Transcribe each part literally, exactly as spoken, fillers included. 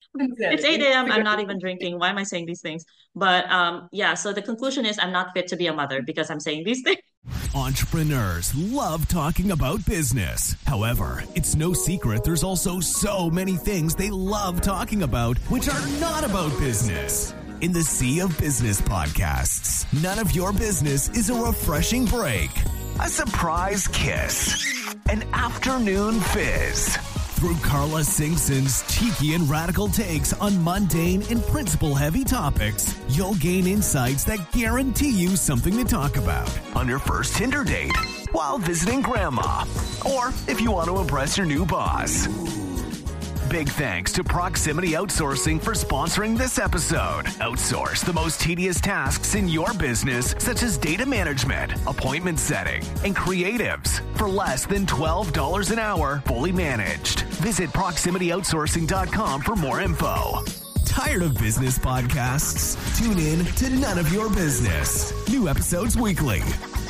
It's eight Insanity. a m. I'm not even drinking. Why am I saying these things? But um, yeah, so the conclusion is I'm not fit to be a mother because I'm saying these things. Entrepreneurs love talking about business. However, it's no secret there's also so many things they love talking about which are not about business. In the sea of business podcasts, None of Your Business is a refreshing break, a surprise kiss, an afternoon fizz. Through Carla Singson's cheeky and radical takes on mundane and principle-heavy topics, you'll gain insights that guarantee you something to talk about on your first Tinder date, while visiting grandma, or if you want to impress your new boss. Big thanks to Proximity Outsourcing for sponsoring this episode. Outsource the most tedious tasks in your business, such as data management, appointment setting, and creatives for less than twelve dollars an hour, fully managed. Visit proximity outsourcing dot com for more info. Tired of business podcasts? Tune in to None of Your Business. New episodes weekly.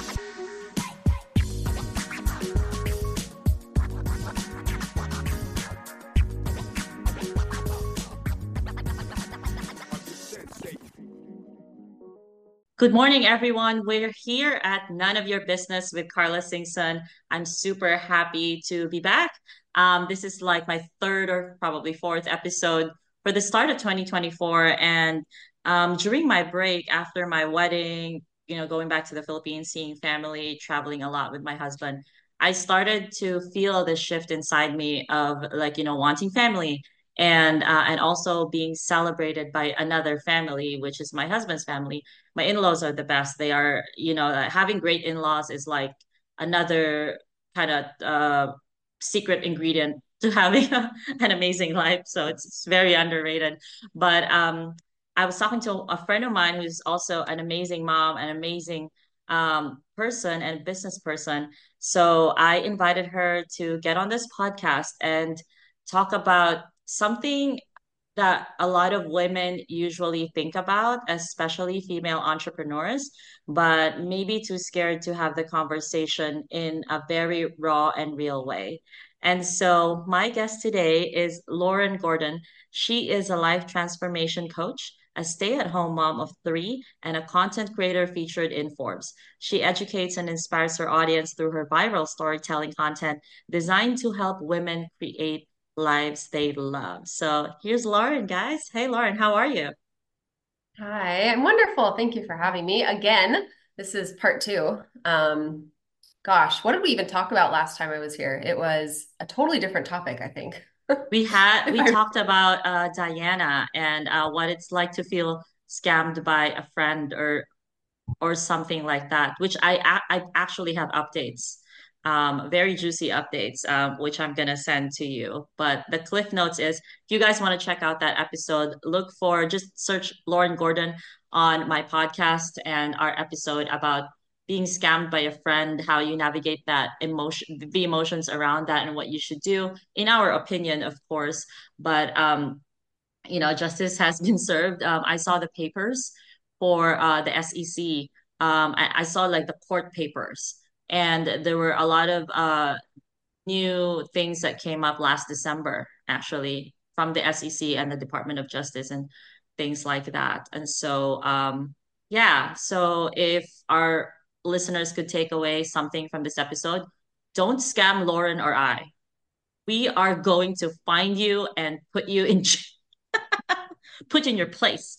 Good morning, everyone. We're here at None of Your Business with Carla Singson. I'm super happy to be back. Um, this is like my third or probably fourth episode for the start of twenty twenty-four. And um, during my break after my wedding, you know, going back to the Philippines, seeing family, traveling a lot with my husband, I started to feel this shift inside me of like, you know, wanting family and uh, and also being celebrated by another family, which is my husband's family. My in-laws are the best. They are, you know, uh, having great in-laws is like another kind of uh, secret ingredient to having a, an amazing life. So it's, it's very underrated. But um, I was talking to a friend of mine who's also an amazing mom, an amazing um, person and business person. So I invited her to get on this podcast and talk about something that a lot of women usually think about, especially female entrepreneurs, but maybe too scared to have the conversation in a very raw and real way. And so, my guest today is Lauren Gordon. She is a life transformation coach, a stay at home mom of three, and a content creator featured in Forbes. She educates and inspires her audience through her viral storytelling content designed to help women create lives they love. So here's Lauren, guys. Hey, Lauren, how are you? Hi, I'm wonderful. Thank you for having me again. This is part two. Um, gosh, what did we even talk about last time I was here? It was a totally different topic, I think. We had If we I talked about uh, Diana and uh, what it's like to feel scammed by a friend or or something like that, which I I actually have updates, um, very juicy updates, um, which I'm gonna send to you. But the cliff notes is, if you guys want to check out that episode, look for just search Lauren Gordon on my podcast and our episode about being scammed by a friend, how you navigate that emotion, the emotions around that, and what you should do, in our opinion, of course. But um, you know, justice has been served. Um, I saw the papers for uh, the S E C. Um, I, I saw like the court papers, and there were a lot of uh, new things that came up last December, actually, from the S E C and the Department of Justice and things like that. And so, um, yeah, so if our listeners could take away something from this episode, don't scam Lauren or I. We are going to find you and put you in put in your place.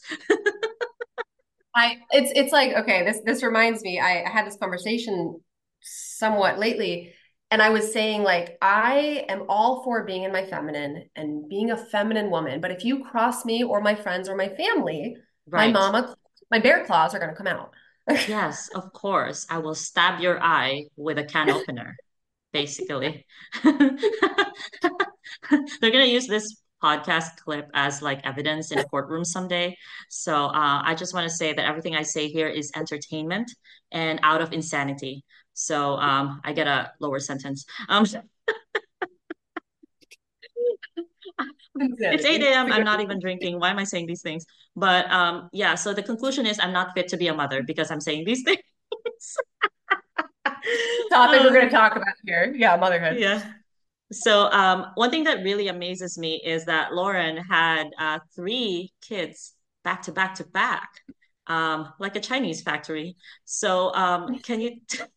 I it's it's like okay, this this reminds me. I, I had this conversation somewhat lately, and I was saying like I am all for being in my feminine and being a feminine woman, but if you cross me or my friends or my family, my Right. mama, my bear claws are going to come out. Yes, of course. I will stab your eye with a can opener, basically. They're gonna use this podcast clip as like evidence in a courtroom someday. So uh, I just want to say that everything I say here is entertainment and out of insanity. So um, I get a lower sentence. Um, it's Insanity. eight a m. It's a I'm good not even drinking. Why am I saying these things? But um, yeah, so the conclusion is I'm not fit to be a mother because I'm saying these things. topic we're going to Um, talk about here. Yeah, motherhood. yeah. So um, one thing that really amazes me is that Lauren had uh, three kids back to back to back, um, like a Chinese factory. So um, can you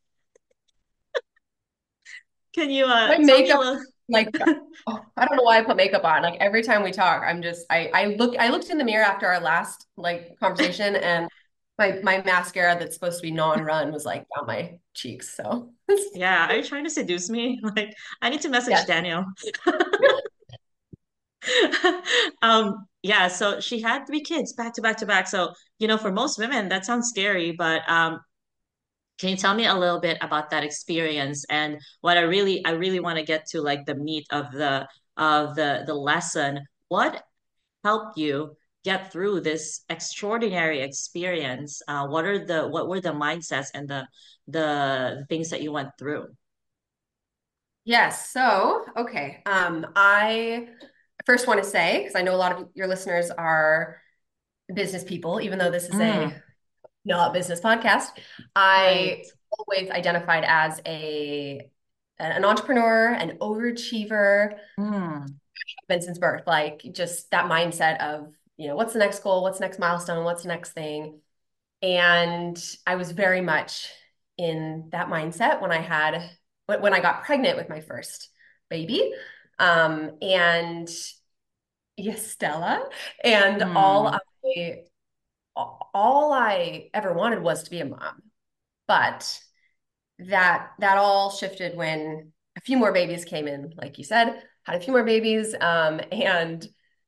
can you uh, My tell me a makeup, little? like, oh, I don't know why I put makeup on. Like every time we talk, I'm just I I look I looked in the mirror after our last like conversation, and my my mascara that's supposed to be non-run was like down my cheeks. So Yeah, are you trying to seduce me? Like, I need to message yes. Daniel. Um, yeah, so she had three kids back to back to back. So, you know, for most women, that sounds scary, but um, can you tell me a little bit about that experience? And what I really, I really want to get to like the meat of the of the the lesson. What helped you get through this extraordinary experience? Uh, what are the what were the mindsets and the the things that you went through? Yes. So, okay. Um, I first want to say, because I know a lot of your listeners are business people, even though this is a Mm, not business podcast, right. I always identified as a an entrepreneur, an overachiever, Mm, been since birth. Like just that mindset of, you know, what's the next goal? What's the next milestone? What's the next thing? And I was very much in that mindset when I had when I got pregnant with my first baby. Um, and yes, Stella. And all mm, I all I ever wanted was to be a mom. But that that all shifted when a few more babies came in, like you said, had a few more babies. Um, and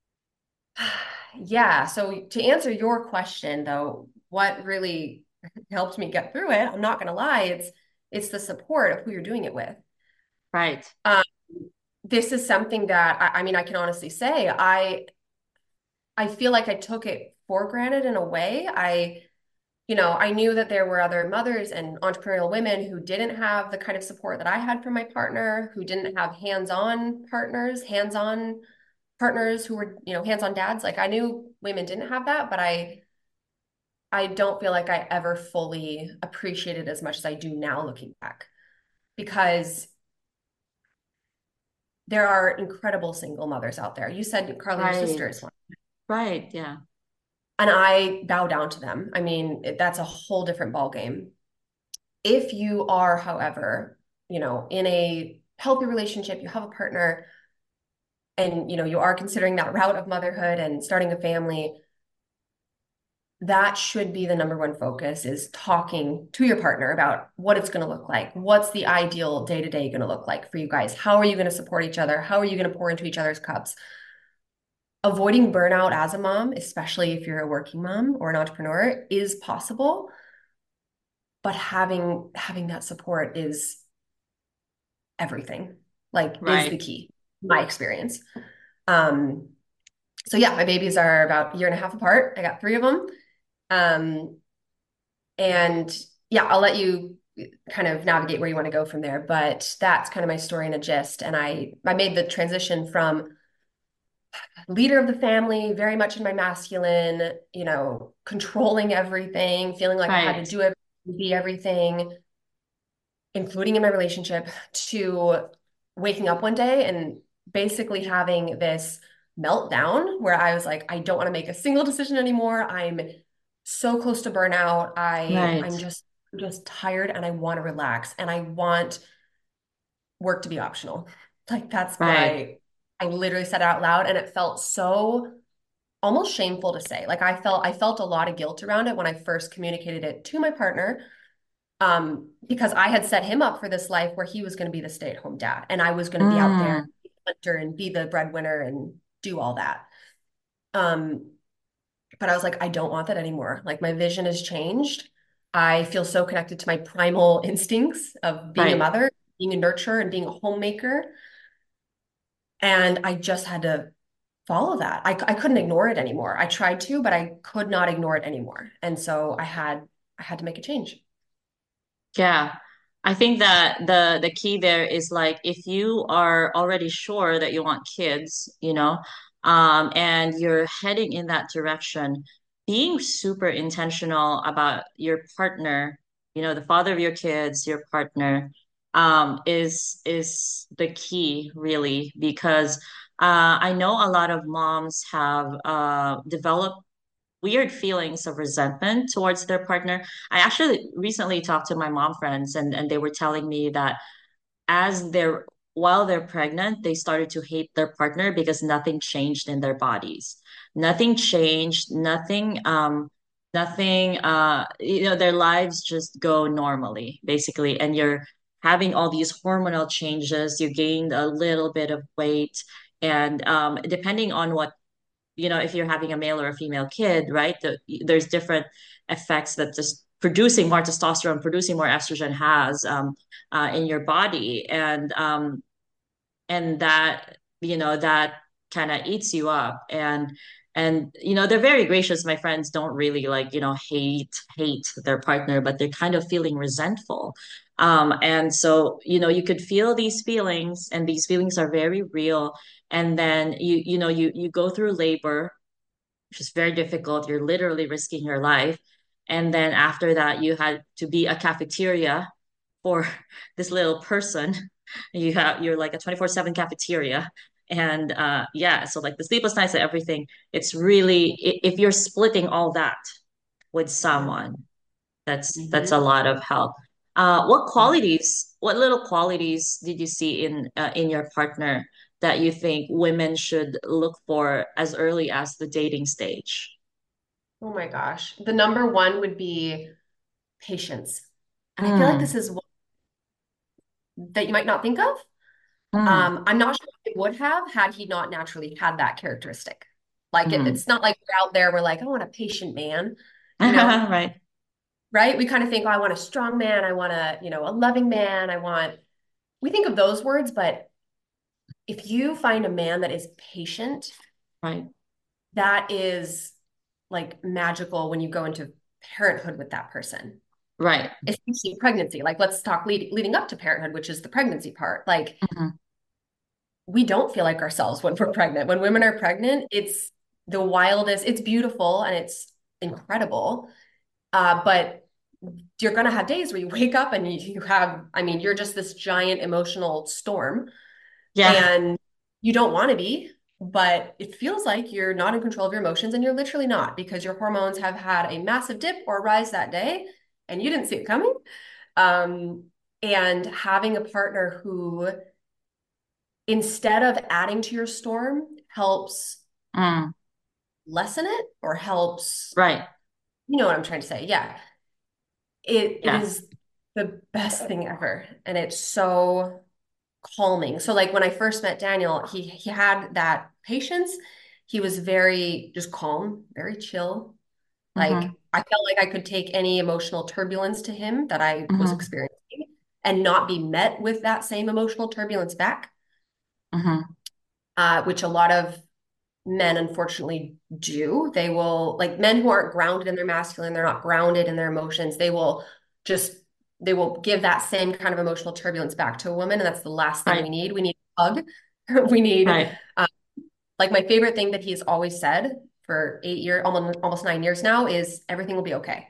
yeah, so to answer your question though, what really helped me get through it, I'm not gonna lie, it's it's the support of who you're doing it with. right. Um, this is something that I, I mean, I can honestly say I I feel like I took it for granted in a way. I you know, I knew that there were other mothers and entrepreneurial women who didn't have the kind of support that I had from my partner, who didn't have hands-on partners, hands-on partners who were, you know, hands-on dads. Like I knew women didn't have that, but I I don't feel like I ever fully appreciated as much as I do now looking back because there are incredible single mothers out there. You said, Carly, your sister Right. is one. Right. Yeah. And I bow down to them. I mean, it, that's a whole different ballgame. If you are, however, you know, in a healthy relationship, you have a partner, and you know, you are considering that route of motherhood and starting a family, that should be the number one focus is talking to your partner about what it's going to look like. What's the ideal day to day going to look like for you guys? How are you going to support each other? How are you going to pour into each other's cups? Avoiding burnout as a mom, especially if you're a working mom or an entrepreneur, is possible, but having having that support is everything, like is the Right. key, my experience. Um, so yeah, my babies are about a year and a half apart. I got three of them. Um, and yeah, I'll let you kind of navigate where you want to go from there. But that's kind of my story in a gist. And I I made the transition from leader of the family, very much in my masculine, you know, controlling everything, feeling like I had to Right. do everything, be everything, including in my relationship, to waking up one day and basically having this meltdown where I was like, I don't want to make a single decision anymore. I'm so close to burnout. I Right. I'm just just tired and I want to relax and I want work to be optional. Like that's what Right. I I literally said out loud and it felt so almost shameful to say. Like I felt I felt a lot of guilt around it when I first communicated it to my partner um, because I had set him up for this life where he was going to be the stay-at-home dad and I was going to be out there Mm, hunter and be the breadwinner and do all that. Um, but I was like, I don't want that anymore. Like my vision has changed. I feel so connected to my primal instincts of being a right. mother, being a nurturer, and being a homemaker. And I just had to follow that. I, I couldn't ignore it anymore. I tried to, but I could not ignore it anymore. And so I had I had to make a change. Yeah. I think that the the key there is like if you are already sure that you want kids, you know, um, and you're heading in that direction, being super intentional about your partner, you know, the father of your kids, your partner, um, is is the key really because uh, I know a lot of moms have uh, developed weird feelings of resentment towards their partner. I actually recently talked to my mom friends and and they were telling me that as they're while they're pregnant, they started to hate their partner because nothing changed in their bodies. Nothing changed, nothing um nothing uh you know their lives just go normally basically and you're having all these hormonal changes, you gained a little bit of weight and um depending on what you know, if you're having a male or a female kid, right? The, there's different effects that just producing more testosterone, producing more estrogen has um, uh, in your body, and um, and that you know that kind of eats you up, and and you know they're very gracious. My friends don't really like you know hate hate their partner, but they're kind of feeling resentful. Um, and so you know you could feel these feelings, and these feelings are very real. And then you you know you you go through labor which is very difficult. You're literally risking your life. And then after that, you had to be a cafeteria for this little person. You have you're like a twenty-four seven cafeteria. And uh yeah, so like the sleepless nights and everything, it's really if you're splitting all that with someone, that's that's a Mm-hmm. lot of help. Uh, what qualities, what little qualities did you see in uh, in your partner that you think women should look for as early as the dating stage? Oh my gosh. The number one would be patience. And I feel like Mm, this is one that you might not think of. mm, Um, I'm not sure if it would have had he not naturally had that characteristic. Like it, mm. it's not like we're out there, we're like, I want a patient man, you know, Right. right? We kind of think, oh, I want a strong man, I want a, you know, a loving man, I want, we think of those words, but if you find a man that is patient, Right. that is like magical when you go into parenthood with that person, Right. especially pregnancy. Like let's talk lead, leading up to parenthood, which is the pregnancy part. Like Mhm. we don't feel like ourselves when we're pregnant. When women are pregnant, it's the wildest, it's beautiful and it's incredible. Uh, but you're going to have days where you wake up and you, you have, I mean, you're just this giant emotional storm Yeah. and you don't want to be, but it feels like you're not in control of your emotions and you're literally not because your hormones have had a massive dip or rise that day and you didn't see it coming. Um, and having a partner who, instead of adding to your storm, helps Mm, lessen it or helps, right. you know what I'm trying to say? Yeah. It it Yeah. is the best thing ever. And it's so calming. So like when I first met Daniel, he he had that patience. He was very just calm, very chill. Mm-hmm. Like I felt like I could take any emotional turbulence to him that I was Mm-hmm. experiencing and not be met with that same emotional turbulence back, Mm-hmm. uh, which a lot of men unfortunately do. They will, like men who aren't grounded in their masculine, they're not grounded in their emotions. They will just, they will give that same kind of emotional turbulence back to a woman. And that's the last thing we Right. need. We need a hug. We need, Right. uh, like my favorite thing that he's always said for eight years, almost, almost nine years now is everything will be okay.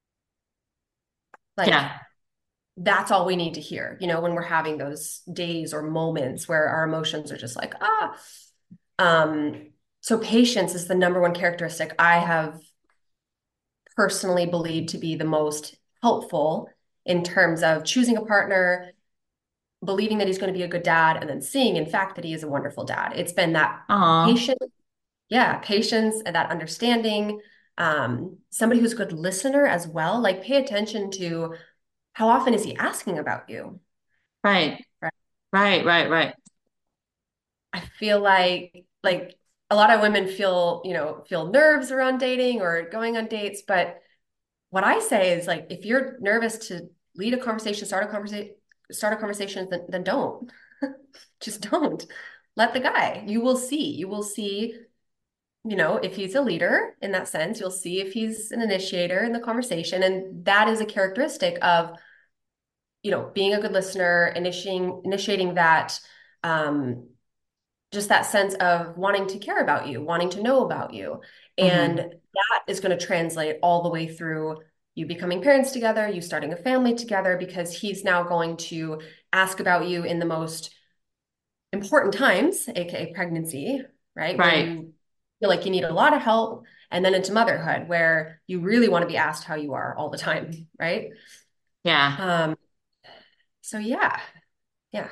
Like Yeah. that's all we need to hear, you know, when we're having those days or moments where our emotions are just like, ah, um, so patience is the number one characteristic I have personally believed to be the most helpful in terms of choosing a partner, believing that he's going to be a good dad, and then seeing, in fact, that he is a wonderful dad. It's been that Aw. patience, yeah, patience and that understanding. Um, somebody who's a good listener as well. Like pay attention to how often is he asking about you? Right. Right. Right. Right. Right. I feel like like a lot of women feel, you know, feel nerves around dating or going on dates, but what I say is like if you're nervous to lead a conversation, start a conversation, start a conversation, then, then don't. Just don't. Let the guy. You will see. You will see, you know, if he's a leader in that sense, you'll see if he's an initiator in the conversation. And that is a characteristic of, you know, being a good listener, initiating initiating that um just that sense of wanting to care about you, wanting to know about you. And Mm-hmm. that is going to translate all the way through you becoming parents together, you starting a family together, because he's now going to ask about you in the most important times, aka pregnancy, right? Where Right. you feel like you need a lot of help, and then into motherhood where you really want to be asked how you are all the time, right? Yeah. Um, so yeah, yeah,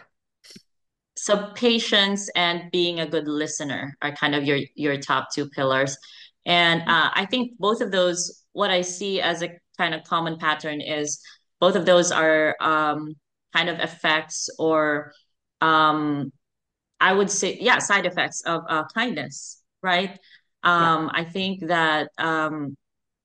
So patience and being a good listener are kind of your your top two pillars. And uh, I think both of those, what I see as a kind of common pattern is both of those are um, kind of effects or um, I would say, yeah, side effects of uh, kindness, right? yeah, Um, I think that um,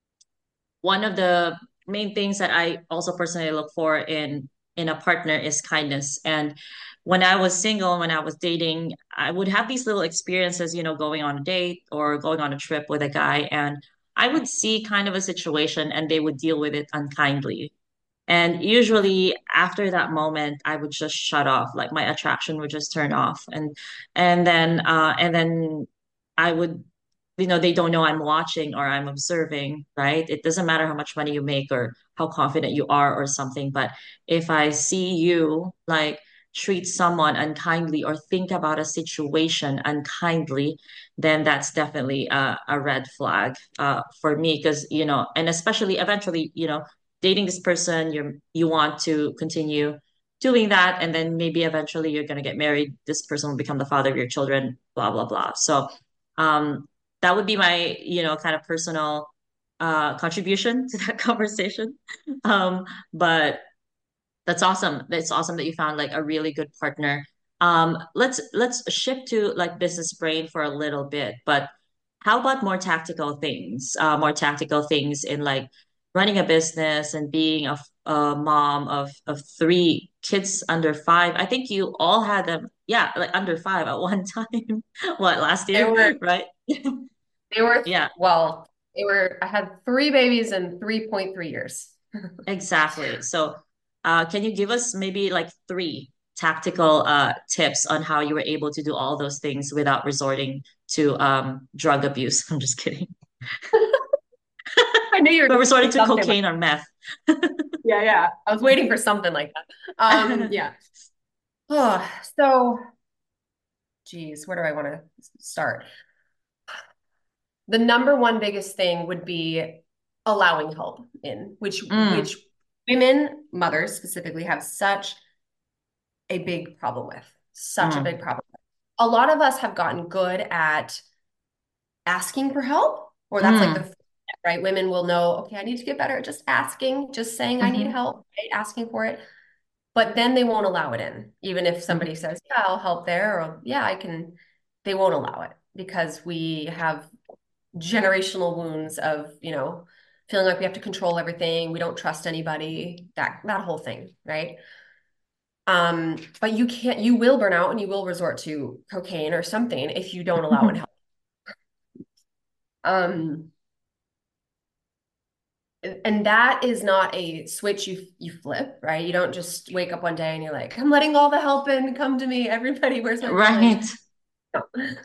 one of the main things that I also personally look for in in a partner is kindness. And when I was single, when I was dating, I would have these little experiences, you know, going on a date or going on a trip with a guy, and I would see kind of a situation and they would deal with it unkindly. And usually after that moment, I would just shut off, like my attraction would just turn off. And and then uh and then I would, you know, they don't know I'm watching or I'm observing, right? It doesn't matter how much money you make or how confident you are or something, but if I see you like treat someone unkindly or think about a situation unkindly, then that's definitely a, a red flag uh, for me because, you know, and especially eventually, you know, dating this person, you're you want to continue doing that, and then maybe eventually you're gonna get married. This person will become the father of your children, blah blah blah. So, um, that would be my you know kind of personal uh contribution to that conversation. Um, but that's awesome. That's awesome that you found like a really good partner. Um, let's let's shift to like business brain for a little bit, but how about more tactical things? Uh, more tactical things in like running a business and being a, f- a mom of of three kids under five. I think you all had them, yeah, like under five at one time. What, last they year, were right? they were Yeah, well, they were. I had three babies in three point three years. exactly. So, uh, can you give us maybe like three tactical uh, tips on how you were able to do all those things without resorting to um, drug abuse? I'm just kidding. I knew you were But going to resorting say to something like, cocaine or meth. yeah, yeah. I was waiting for something like that. Um, yeah. Oh, so, geez, where do I want to start? The number one biggest thing would be allowing help in, which Mm, which women, mothers specifically, have such a big problem with. Such a big mm, problem. A lot of us have gotten good at asking for help, or that's like the mm, first step, right? Women will know, okay, I need to get better at just asking, just saying I need mhm, help, right? Asking for it. But then they won't allow it in. Even if somebody mhm. says, yeah, I'll help there, or yeah, I can, they won't allow it because we have generational wounds of, you know, feeling like we have to control everything, we don't trust anybody, that that whole thing, right? Um, but you can't, you will burn out and you will resort to cocaine or something if you don't allow it help. Um, and that is not a switch you you flip, right? You don't just wake up one day and you're like, I'm letting all the help in, come to me, everybody, where's my privilege? Right. No.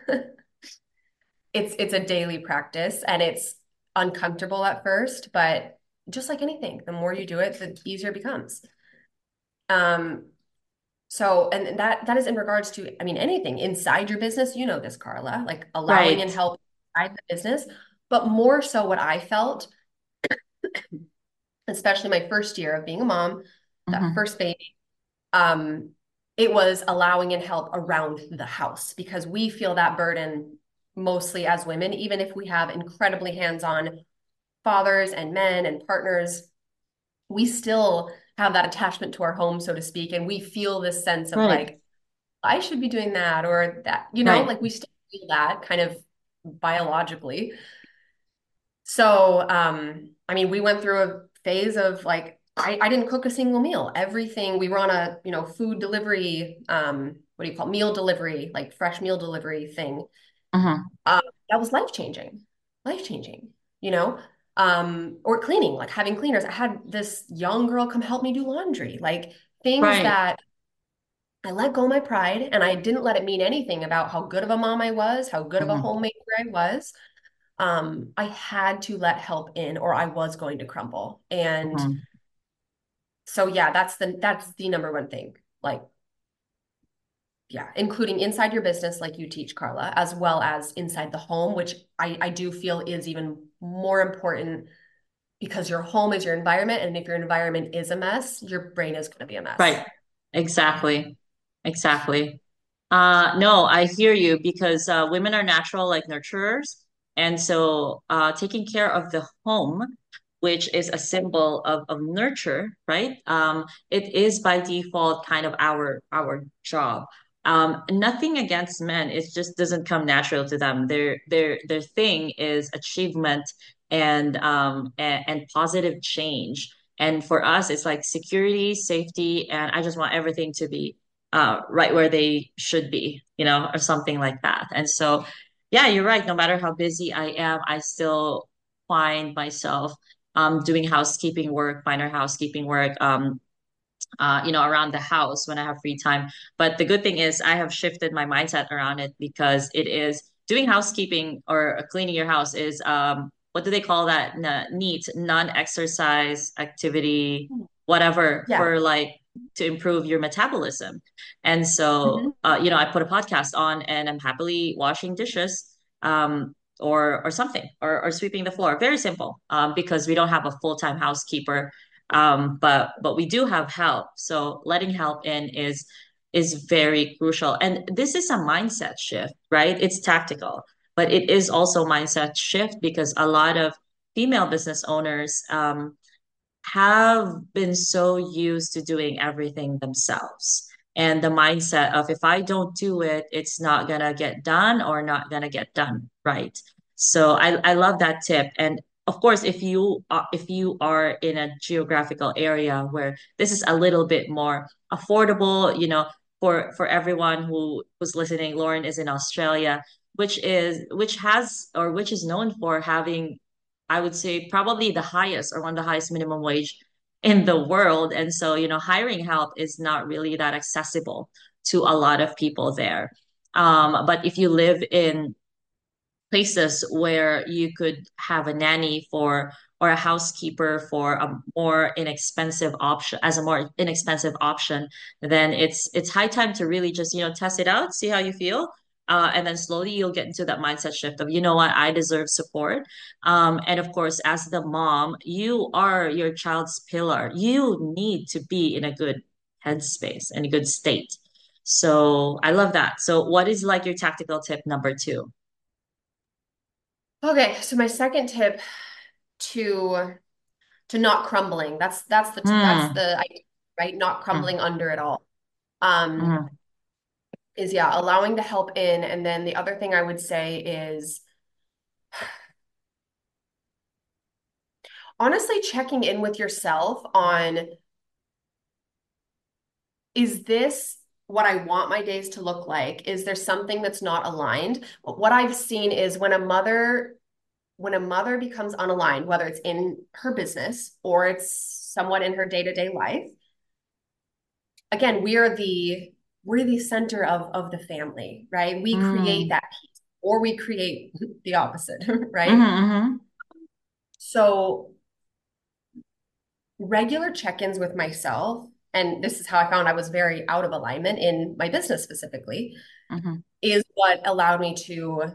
It's it's a daily practice and it's uncomfortable at first, but just like anything, the more you do it, the easier it becomes. Um, so and that that is in regards to, I mean, anything inside your business, you know this, Carla, like allowing and Right. help inside the business, but more so what I felt, especially my first year of being a mom, that Mhm. first baby, um, it was allowing and help around the house because we feel that burden mostly as women, even if we have incredibly hands-on fathers and men and partners, we still have that attachment to our home, so to speak. And we feel this sense of Right. like, I should be doing that or that, you know, Right. like we still feel that kind of biologically. So, um, I mean, we went through a phase of like, I, I didn't cook a single meal. Everything, we were on a, you know, food delivery, um, what do you call meal delivery, like fresh meal delivery thing. Mhm. Um, that was life changing, life changing, you know, um, or cleaning, like having cleaners. I had this young girl come help me do laundry, like things Right. that I let go of my pride and I didn't let it mean anything about how good of a mom I was, how good of a Mhm. homemaker I was. Um, I had to let help in or I was going to crumble. And Mhm. so yeah, that's the that's the number one thing. like, yeah, including inside your business, like you teach, Carla, as well as inside the home, which I, I do feel is even more important because your home is your environment. And if your environment is a mess, your brain is going to be a mess. Right. Exactly. Exactly. Uh, no, I hear you because uh, women are natural like nurturers. And so uh, taking care of the home, which is a symbol of, of nurture, right? Um, it is by default kind of our our job. Um, nothing against men. It just doesn't come natural to them. Their their their thing is achievement and um and, and positive change. And for us, it's like security, safety, and I just want everything to be uh, right where they should be, you know, or something like that. And so, yeah, you're right. No matter how busy I am, I still find myself um, doing housekeeping work, minor housekeeping work, um, uh, you know, around the house when I have free time. But the good thing is I have shifted my mindset around it because it is doing housekeeping or cleaning your house is um, what do they call that? N- neat, non-exercise activity, whatever Yeah. for like to improve your metabolism. And Mm-hmm. so, uh, you know, I put a podcast on and I'm happily washing dishes. Um, or or something or, or sweeping the floor, very simple, um, because we don't have a full-time housekeeper, um, but but we do have help. So letting help in is is very crucial. And this is a mindset shift, right? It's tactical, but it is also mindset shift because a lot of female business owners um, have been so used to doing everything themselves. And the mindset of if I don't do it, it's not gonna get done or not gonna get done right. So I, I love that tip. And of course, if you are if you are in a geographical area where this is a little bit more affordable, you know, for for everyone who who's listening, Lauren is in Australia, which is which has or which is known for having I would say probably the highest or one of the highest minimum wage in the world. And so, you know, hiring help is not really that accessible to a lot of people there. Um, but if you live in places where you could have a nanny for or a housekeeper for a more inexpensive option as a more inexpensive option, then it's it's high time to really just, you know, test it out, see how you feel. Uh, and then slowly you'll get into that mindset shift of, you know what, I deserve support. Um, and of course, as the mom, you are your child's pillar. You need to be in a good headspace and a good state. So I love that. So what is like your tactical tip number two? Okay, so my second tip to to not crumbling. That's that's the that's Hmm. the idea, right? Not Hmm. crumbling under it all. Um, Hmm. is yeah, allowing the help in. And then the other thing I would say is honestly checking in with yourself on, is this what I want my days to look like? Is there something that's not aligned? What I've seen is when a mother when a mother becomes unaligned, whether it's in her business or it's somewhat in her day-to-day life, again, we are the we're the center of of the family, right? We create Hmm. that piece or we create the opposite, Hmm. right? Hmm. So regular check-ins with myself, and this is how I found I was very out of alignment in my business specifically, Hmm. is what allowed me to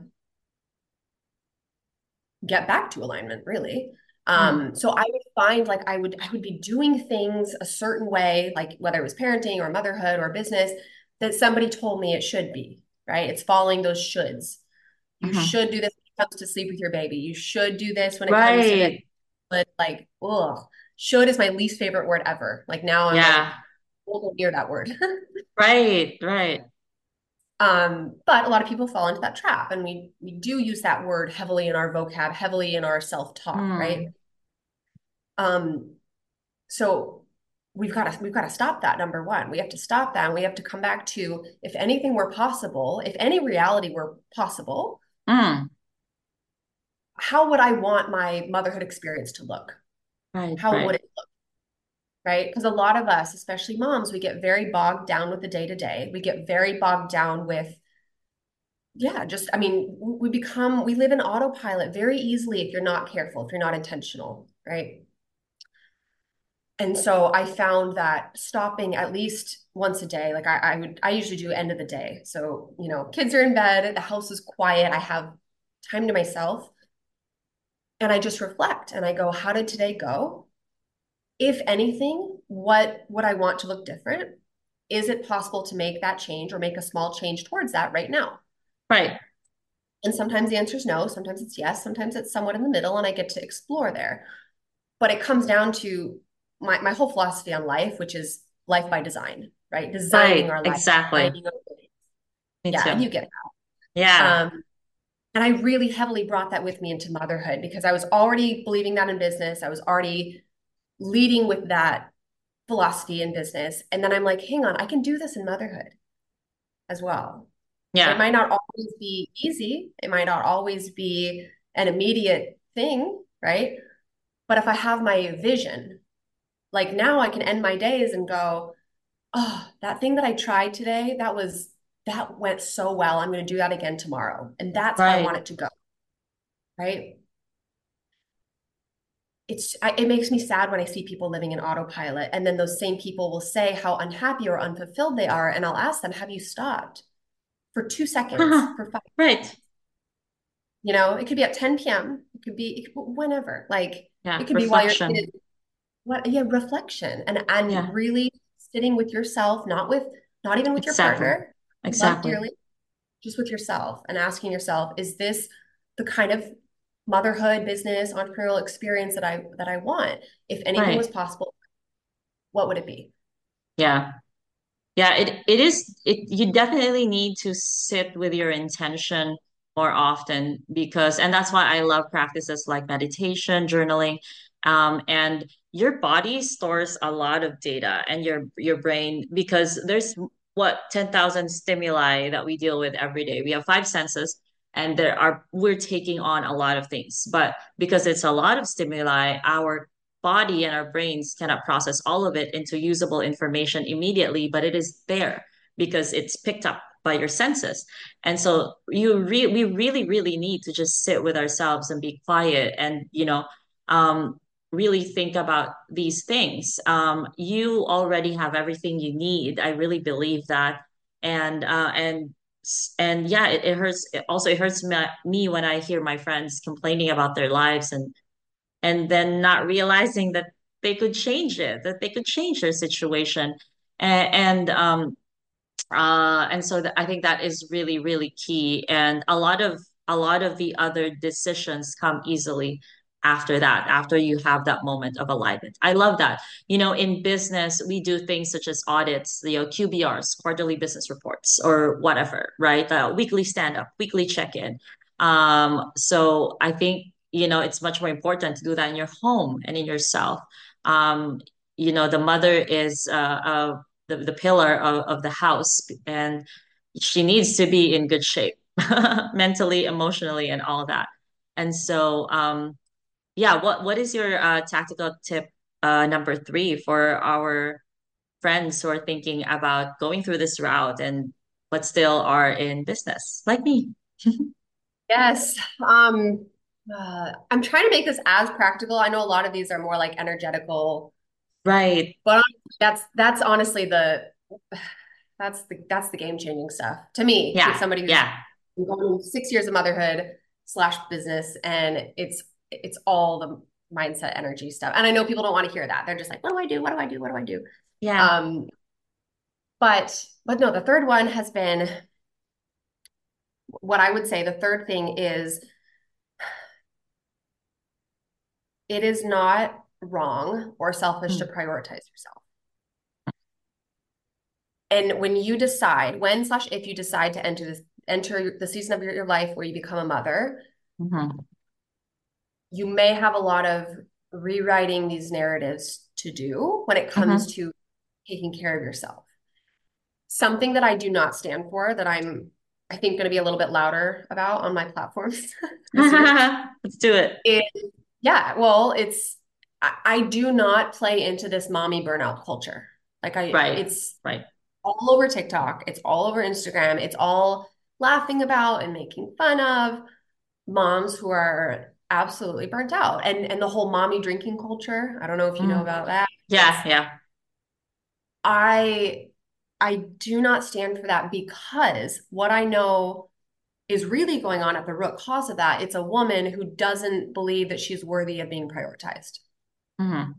get back to alignment, really. Hmm. Um, so I would find like I would I would be doing things a certain way, like whether it was parenting or motherhood or business, that somebody told me it should be, right? It's following those shoulds. You Hmm. should do this when it comes to sleep with your baby. You should do this when it comes to this. Right. But like, ugh, should is my least favorite word ever. Like now I'm like, Yeah. oh, near that word. Right. Right. Um, but a lot of people fall into that trap, and we we do use that word heavily in our vocab, heavily in our self-talk, right? Hmm. Um, so we've got to we've got to stop that. Number one, we have to stop that, and we have to come back to, if anything were possible, if any reality were possible, Hmm. how would I want my motherhood experience to look? Right. How would Right. it look, right? Because a lot of us, especially moms, we get very bogged down with the day to day. We get very bogged down with, yeah, just, I mean, we become, we live in autopilot very easily if you're not careful, if you're not intentional, right? And so I found that stopping at least once a day. Like I, I would, I usually do end of the day. So, you know, kids are in bed, the house is quiet, I have time to myself, and I just reflect and I go, how did today go? If anything, what would I want to look different? Is it possible to make that change or make a small change towards that right now? Right. And sometimes the answer is no, sometimes it's yes, sometimes it's somewhat in the middle, and I get to explore there. But it comes down to my, my whole philosophy on life, which is life by design, right? Designing Right. our life, Exactly. designing our Me yeah, too. you get it. Yeah. Um, and I really heavily brought that with me into motherhood because I was already believing that in business. I was already leading with that philosophy in business. And then I'm like, hang on, I can do this in motherhood as well. It Yeah. might not always be easy. It might not always be an immediate thing, right? But if I have my vision, like now I can end my days and go, oh, that thing that I tried today, that was, that went so well. I'm going to do that again tomorrow. And that's how I Right. want it to go, right? It's, I, it makes me sad when I see people living in autopilot. And then those same people will say how unhappy or unfulfilled they are. And I'll ask them, have you stopped for two seconds, for five? Right. You know, it could be at ten p m. It could be, it could, whenever. Like it Yeah. could be while your kid Reflection. is what, yeah, reflection and and Yeah. really sitting with yourself, not with, not even with your Exactly. partner, you love Exactly. dearly, just with yourself and asking yourself, is this the kind of motherhood, business, entrepreneurial experience that I that I want? If anything was Right. possible, what would it be? Yeah. Yeah, it it is it you definitely need to sit with your intention more often because and that's why I love practices like meditation, journaling, um, and your body stores a lot of data and your your brain because there's what ten thousand stimuli that we deal with every day. We have five senses and there are we're taking on a lot of things, but because it's a lot of stimuli, our body and our brains cannot process all of it into usable information immediately, but it is there because it's picked up by your senses. And so you re- we really, really need to just sit with ourselves and be quiet and, you know, um, really think about these things. Um, you already have everything you need. I really believe that. And uh, and and yeah, it, it hurts. It also, it hurts me, me when I hear my friends complaining about their lives and and then not realizing that they could change it, that they could change their situation. And, and um uh and so th- I think that is really, really key. And a lot of a lot of the other decisions come easily after that, after you have that moment of alignment. I love that. You know, in business, we do things such as audits, you know, Q B Rs, quarterly business reports, or whatever, right? Uh, weekly stand-up, weekly check-in. Um, so I think, you know, it's much more important to do that in your home and in yourself. Um, you know, the mother is uh, uh the, the pillar of, of the house, and she needs to be in good shape mentally, emotionally, and all that. And so um yeah, what what is your uh tactical tip uh number three for our friends who are thinking about going through this route and but still are in business like me? Yes. Um, uh, I'm trying to make this as practical. I know a lot of these are more like energetical, Right. but honestly, that's that's honestly the that's the that's the game changing stuff to me, to Yeah. somebody who's Yeah. been going six years of motherhood slash business, and it's it's all the mindset energy stuff. And I know people don't want to hear that. They're just like, what do I do? What do I do? What do I do? Yeah. Um, but but no, the third one has been what I would say the third thing is it is not wrong or selfish to Mm. prioritize yourself. And when you decide, when slash if you decide to enter this, enter the season of your, your life where you become a mother, Mhm. you may have a lot of rewriting these narratives to do when it Mhm. comes to taking care of yourself. Something that I do not stand for, that I'm, I think, going to be a little bit louder about on my platforms this year Let's do it. is, yeah, well, it's, I, I do not play into this mommy burnout culture. Like I, Right. it's Right. all over TikTok. It's all over Instagram. It's all laughing about and making fun of moms who are absolutely burnt out. And and the whole mommy drinking culture. I don't know if you know Mm. about that. Yeah. It's Yeah. I I do not stand for that because what I know is really going on at the root cause of that, it's a woman who doesn't believe that she's worthy of being prioritized. Mm-hmm.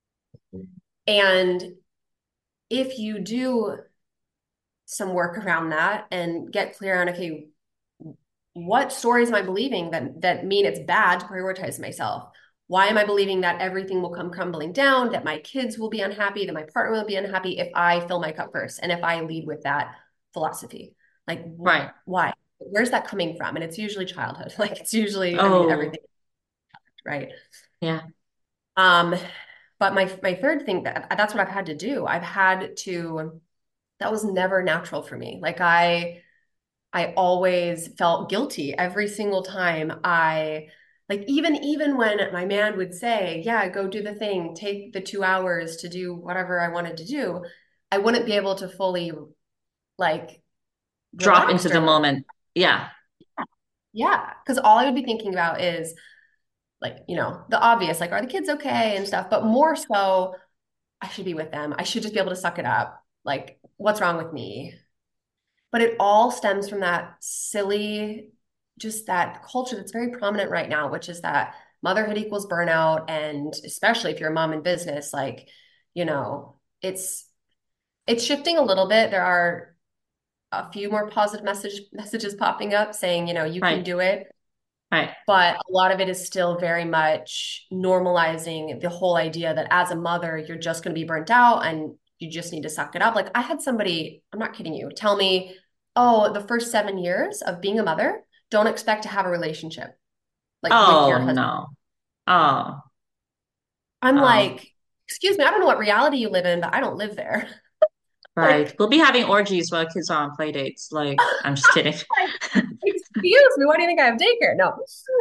And if you do some work around that and get clear on, okay, what stories am I believing that that mean it's bad to prioritize myself? Why am I believing that everything will come crumbling down, that my kids will be unhappy, that my partner will be unhappy if I fill my cup first and if I lead with that philosophy? Like, Right. why? Where's that coming from? And it's usually childhood. Like, it's usually, I mean, Oh, everything, right? yeah. Um, but my my third thing, that that's what I've had to do. I've had to, that was never natural for me. Like I I always felt guilty every single time I like even even when my man would say, "Yeah, go do the thing, take the two hours to do whatever I wanted to do," I wouldn't be able to fully like Drop relax into the during the moment. Yeah. yeah, because all I would be thinking about is like, you know, the obvious, like, are the kids okay and stuff, but more so, I should be with them. I should just be able to suck it up. Like, what's wrong with me? But it all stems from that silly, just that culture that's very prominent right now, which is that motherhood equals burnout. And especially if you're a mom in business, like, you know, it's it's shifting a little bit. There are a few more positive message messages popping up saying, you know, you can Right. do it. Right. But a lot of it is still very much normalizing the whole idea that as a mother, you're just going to be burnt out and you just need to suck it up. Like I had somebody, I'm not kidding you, tell me, oh, the first seven years of being a mother, don't expect to have a relationship like with your Oh, husband. no. Oh, I'm oh, like, excuse me, I don't know what reality you live in, but I don't live there. right. Like, We'll be having orgies while kids are on play dates. Like, I'm just kidding. like, excuse me, why do you think I have daycare? No.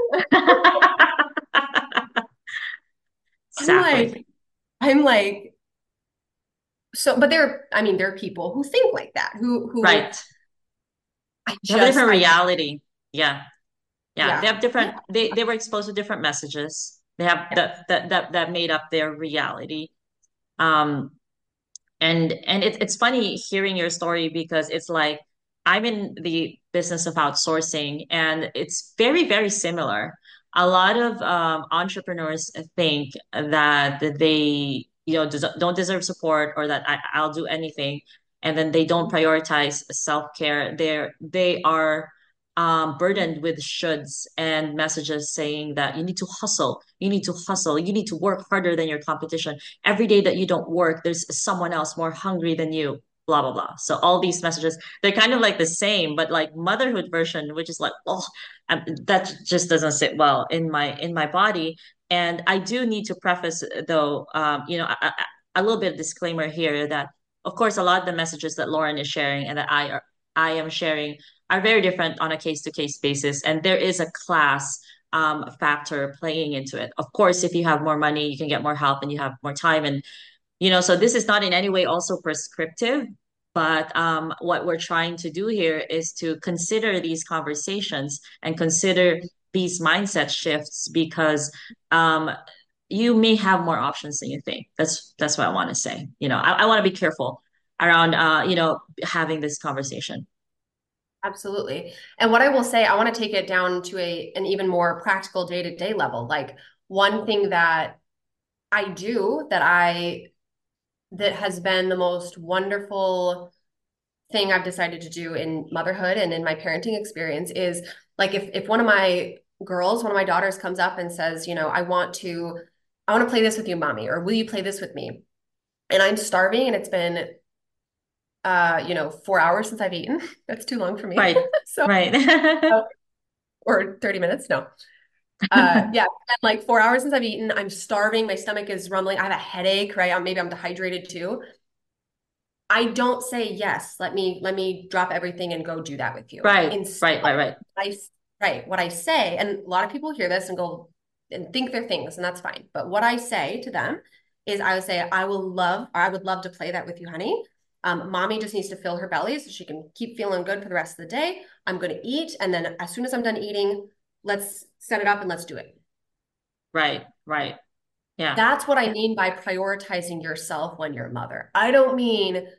I'm Exactly. like, I'm like, so, but there, I mean, there are people who think like that, who, who Right. I They have a just, different I just, reality. Yeah. Yeah. They yeah, have different, yeah, they, they were exposed to different messages. They have yeah, that, that, that, that made up their reality. Um, And and it's it's funny hearing your story because it's like I'm in the business of outsourcing and it's very, very similar. A lot of um, entrepreneurs think that they, you know, des don't deserve support or that I, I'll do anything, and then they don't prioritize self-care. They're they are um, burdened with shoulds and messages saying that you need to hustle, you need to hustle, you need to work harder than your competition. Every day that you don't work, there's someone else more hungry than you, blah, blah, blah. So all these messages, they're kind of like the same, but like motherhood version, which is like, oh, um, that just doesn't sit well in my in my body. And I do need to preface though, um, you know, a, a, a little bit of disclaimer here that of course a lot of the messages that Lauren is sharing and that I are I am sharing are very different on a case to case basis. And there is a class um, factor playing into it. Of course, if you have more money, you can get more help and you have more time. And, you know, so this is not in any way also prescriptive. But um, what we're trying to do here is to consider these conversations and consider these mindset shifts because um, you may have more options than you think. That's that's what I want to say. You know, I, I want to be careful around uh, you know, having this conversation. absolutely. And what I will say, I want to take it down to a an even more practical day-to-day level. Like one thing that I do that I that has been the most wonderful thing I've decided to do in motherhood and in my parenting experience is like if if one of my girls, one of my daughters comes up and says, you know, I want to I want to play this with you, mommy, or will you play this with me? And I'm starving and it's been uh, you know, four hours since I've eaten. That's too long for me. Right, So, right. uh, or thirty minutes. No. Uh, yeah, and like four hours since I've eaten. I'm starving. My stomach is rumbling. I have a headache, right? Maybe I'm dehydrated too. I don't say yes. Let me let me drop everything and go do that with you. Right, Instead, right, right, right. I right, what I say, and a lot of people hear this and go and think they're things, and that's fine. But what I say to them is I would say, I will love, I would love to play that with you, honey. Um, mommy just needs to fill her belly so she can keep feeling good for the rest of the day. I'm going to eat. And then as soon as I'm done eating, let's set it up and let's do it. Right, right. Yeah. That's what I mean by prioritizing yourself when you're a mother. I don't mean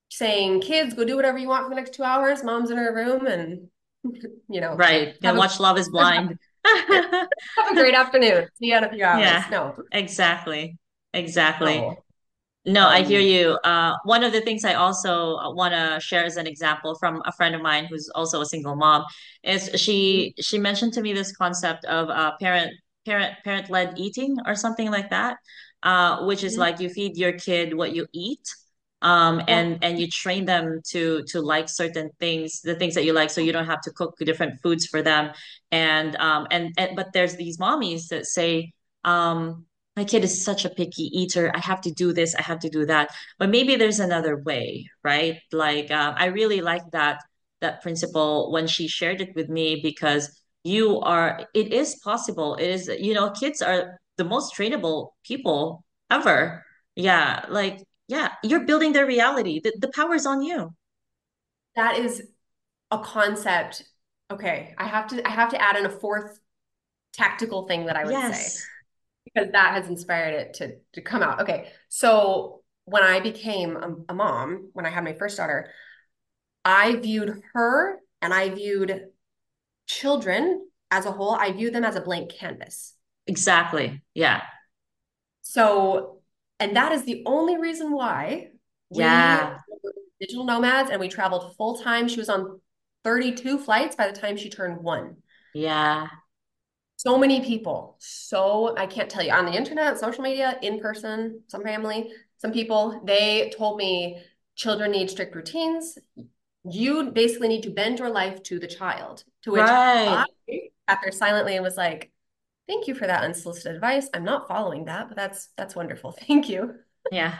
saying, kids, go do whatever you want for the next two hours. Mom's in her room and, you know, Right. have And a, watch Love is Blind. have a great afternoon. See you in a few hours. Yeah, No, exactly. Exactly. no. No, I hear Um, you. Uh, one of the things I also want to share as an example from a friend of mine who's also a single mom is she she mentioned to me this concept of uh, parent parent parent-led eating or something like that, uh, which is like you feed your kid what you eat, um, well, and and you train them to to like certain things, the things that you like, so you don't have to cook different foods for them, and um and, and but there's these mommies that say, um my kid is such a picky eater. I have to do this. I have to do that. But maybe there's another way, right? Like um, I really like that that principle when she shared it with me because you are. It is possible. It is. You know, kids are the most trainable people ever. Yeah, like yeah, you're building their reality. The the power's on you. that is a concept. Okay, I have to I have to add in a fourth tactical thing that I would say Yes, because that has inspired it to to come out. Okay, so when I became a, a mom, when I had my first daughter, I viewed her and I viewed children as a whole, I view them as a blank canvas. exactly. Yeah, So, and that is the only reason why we yeah, were digital nomads and we traveled full time. She was on thirty-two flights by the time she turned one. yeah. So many people, so I can't tell you on the internet, social media, in person, some family, some people, they told me children need strict routines. You basically need to bend your life to the child, to which I Right. sat there silently and was like, thank you for that unsolicited advice. I'm not following that, but that's that's wonderful. Thank you. Yeah.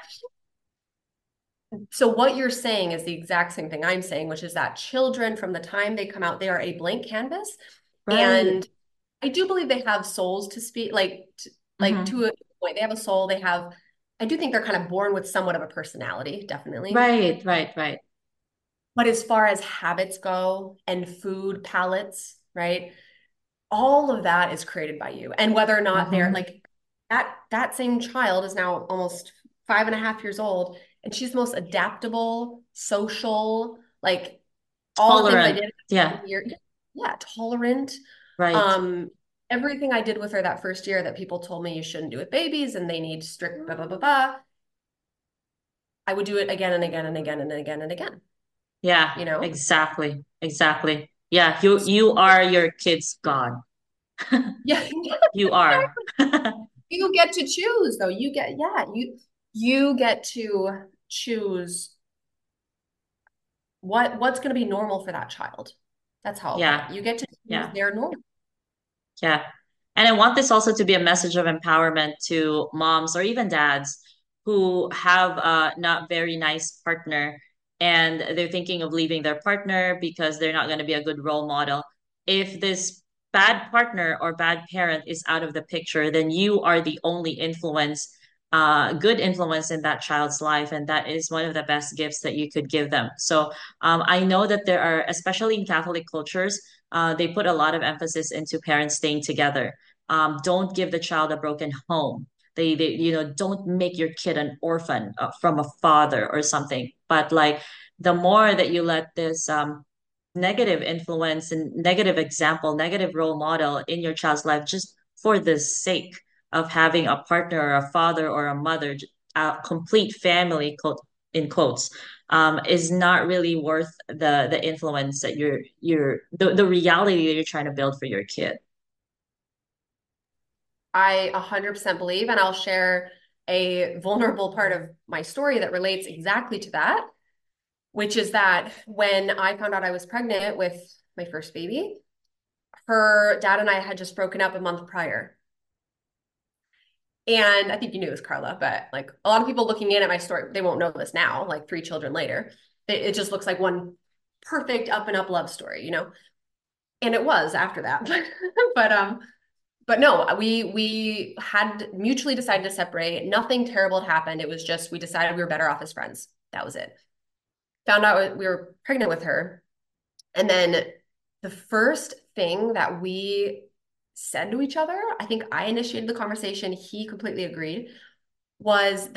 So what you're saying is the exact same thing I'm saying, which is that children from the time they come out, they are a blank canvas. Right. And I do believe they have souls to speak, like t- like Hmm. to a point. They have a soul. They have, I do think they're kind of born with somewhat of a personality, definitely. Right, right, right. But as far as habits go and food palettes, right? All of that is created by you. And whether or not they're Hmm. like that, that same child is now almost five and a half years old, and she's the most adaptable, social, like all the things I Tolerant. did Yeah, here. Yeah, tolerant. right. Um, everything I did with her that first year that people told me you shouldn't do with babies and they need strict blah blah blah blah. I would do it again and again and again and again and again, Yeah, you know? exactly. Exactly. Yeah, you you are your kid's God. Yeah. You are. You get to choose though. You get, yeah, you you get to choose what what's going to be normal for that child. That's how I'll put it. Yeah, You get to choose yeah, their normal. yeah. And I want this also to be a message of empowerment to moms or even dads who have a not very nice partner and they're thinking of leaving their partner because they're not going to be a good role model. If this bad partner or bad parent is out of the picture, then you are the only influence, uh, good influence in that child's life. And that is one of the best gifts that you could give them. So um, I know that there are, especially in Catholic cultures, uh, they put a lot of emphasis into parents staying together. Um, don't give the child a broken home. They, they, you know, don't make your kid an orphan uh, from a father or something. But like the more that you let this um, negative influence and negative example, negative role model in your child's life, just for the sake of having a partner or a father or a mother, a complete family, quote, in quotes, um, is not really worth the the influence that you're you're the, the reality that you're trying to build for your kid. I one hundred percent believe, and I'll share a vulnerable part of my story that relates exactly to that, which is that when I found out I was pregnant with my first baby, her dad and I had just broken up a month prior. And I think you knew this, Carla, but like a lot of people looking in at my story, they won't know this now, like three children later. It, it just looks like one perfect up and up love story, you know? And it was after that. but um, but no, we we had mutually decided to separate. Nothing terrible had happened. It was just we decided we were better off as friends. That was it. Found out we were pregnant with her. And then the first thing that we said to each other, I think I initiated the conversation, he completely agreed, was that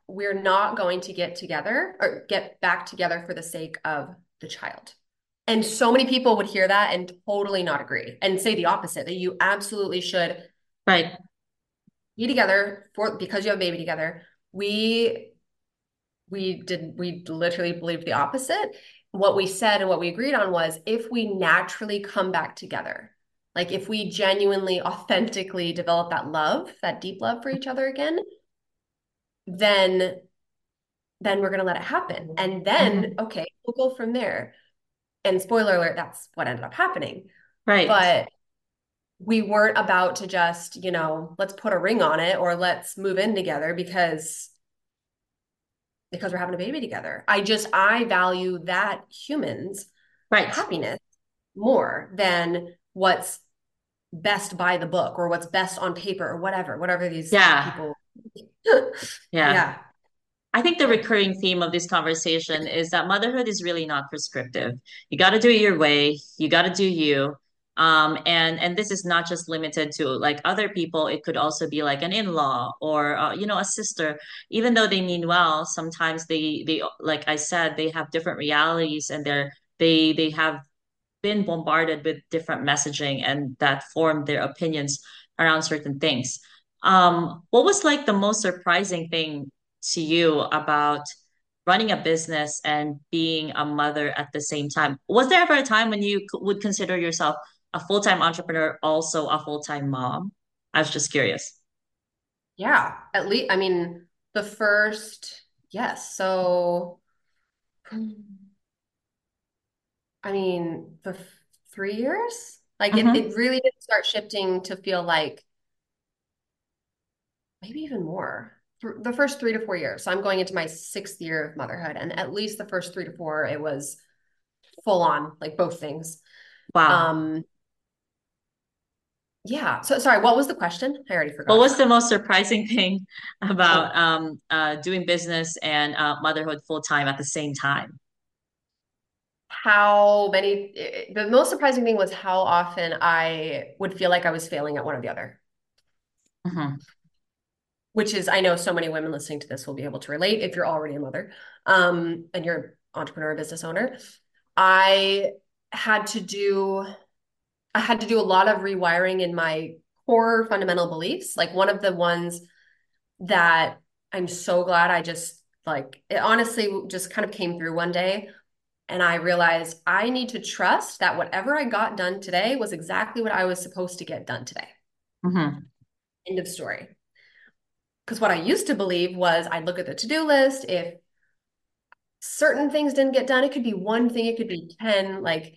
we're not going to get together or get back together for the sake of the child. And so many people would hear that and totally not agree and say the opposite, that you absolutely should Right. be together for because you have a baby together. We we did we literally believed the opposite. What we said and what we agreed on was if we naturally come back together, like if we genuinely, authentically develop that love, that deep love for each other again, then then we're going to let it happen. And then, Mhm. okay, we'll go from there. And spoiler alert, that's what ended up happening. Right. But we weren't about to just, you know, let's put a ring on it or let's move in together because because we're having a baby together. I just I value that humans Right. happiness more than what's best by the book or what's best on paper or whatever, whatever these Yeah. people. Yeah. Yeah. I think the Yeah. recurring theme of this conversation is that motherhood is really not prescriptive. You got to do it your way. You got to do you. Um, and and this is not just limited to like other people. It could also be like an in-law or uh, you know, a sister. Even though they mean well, sometimes they they like I said, they have different realities and they're they they have been bombarded with different messaging and that form their opinions around certain things. Um, what was like the most surprising thing to you about running a business and being a mother at the same time? Was there ever a time when you c- would consider yourself a full-time entrepreneur, also a full-time mom? I was just curious. Yeah. At least, I mean, the first, yes. So, I mean, the f- three years, like it, Mm-hmm. it really did start shifting to feel like maybe even more. Th- The first three to four years. So I'm going into my sixth year of motherhood, and at least the first three to four, it was full on, like both things. Wow. Um, yeah. So sorry, what was the question? I already What forgot. was the most surprising thing about Oh, um, uh, doing business and uh, motherhood full-time at the same time? how many, the most surprising thing was how often I would feel like I was failing at one or the other, Mhm. which is, I know so many women listening to this will be able to relate if you're already a mother, um, and you're an entrepreneur, business owner. I had to do, I had to do a lot of rewiring in my core fundamental beliefs. Like one of the ones that I'm so glad I just like, it honestly just kind of came through one day. And I realized I need to trust that whatever I got done today was exactly what I was supposed to get done today. Mhm. End of story. Because what I used to believe was I'd look at the to-do list. If certain things didn't get done, it could be one thing, it could be ten, like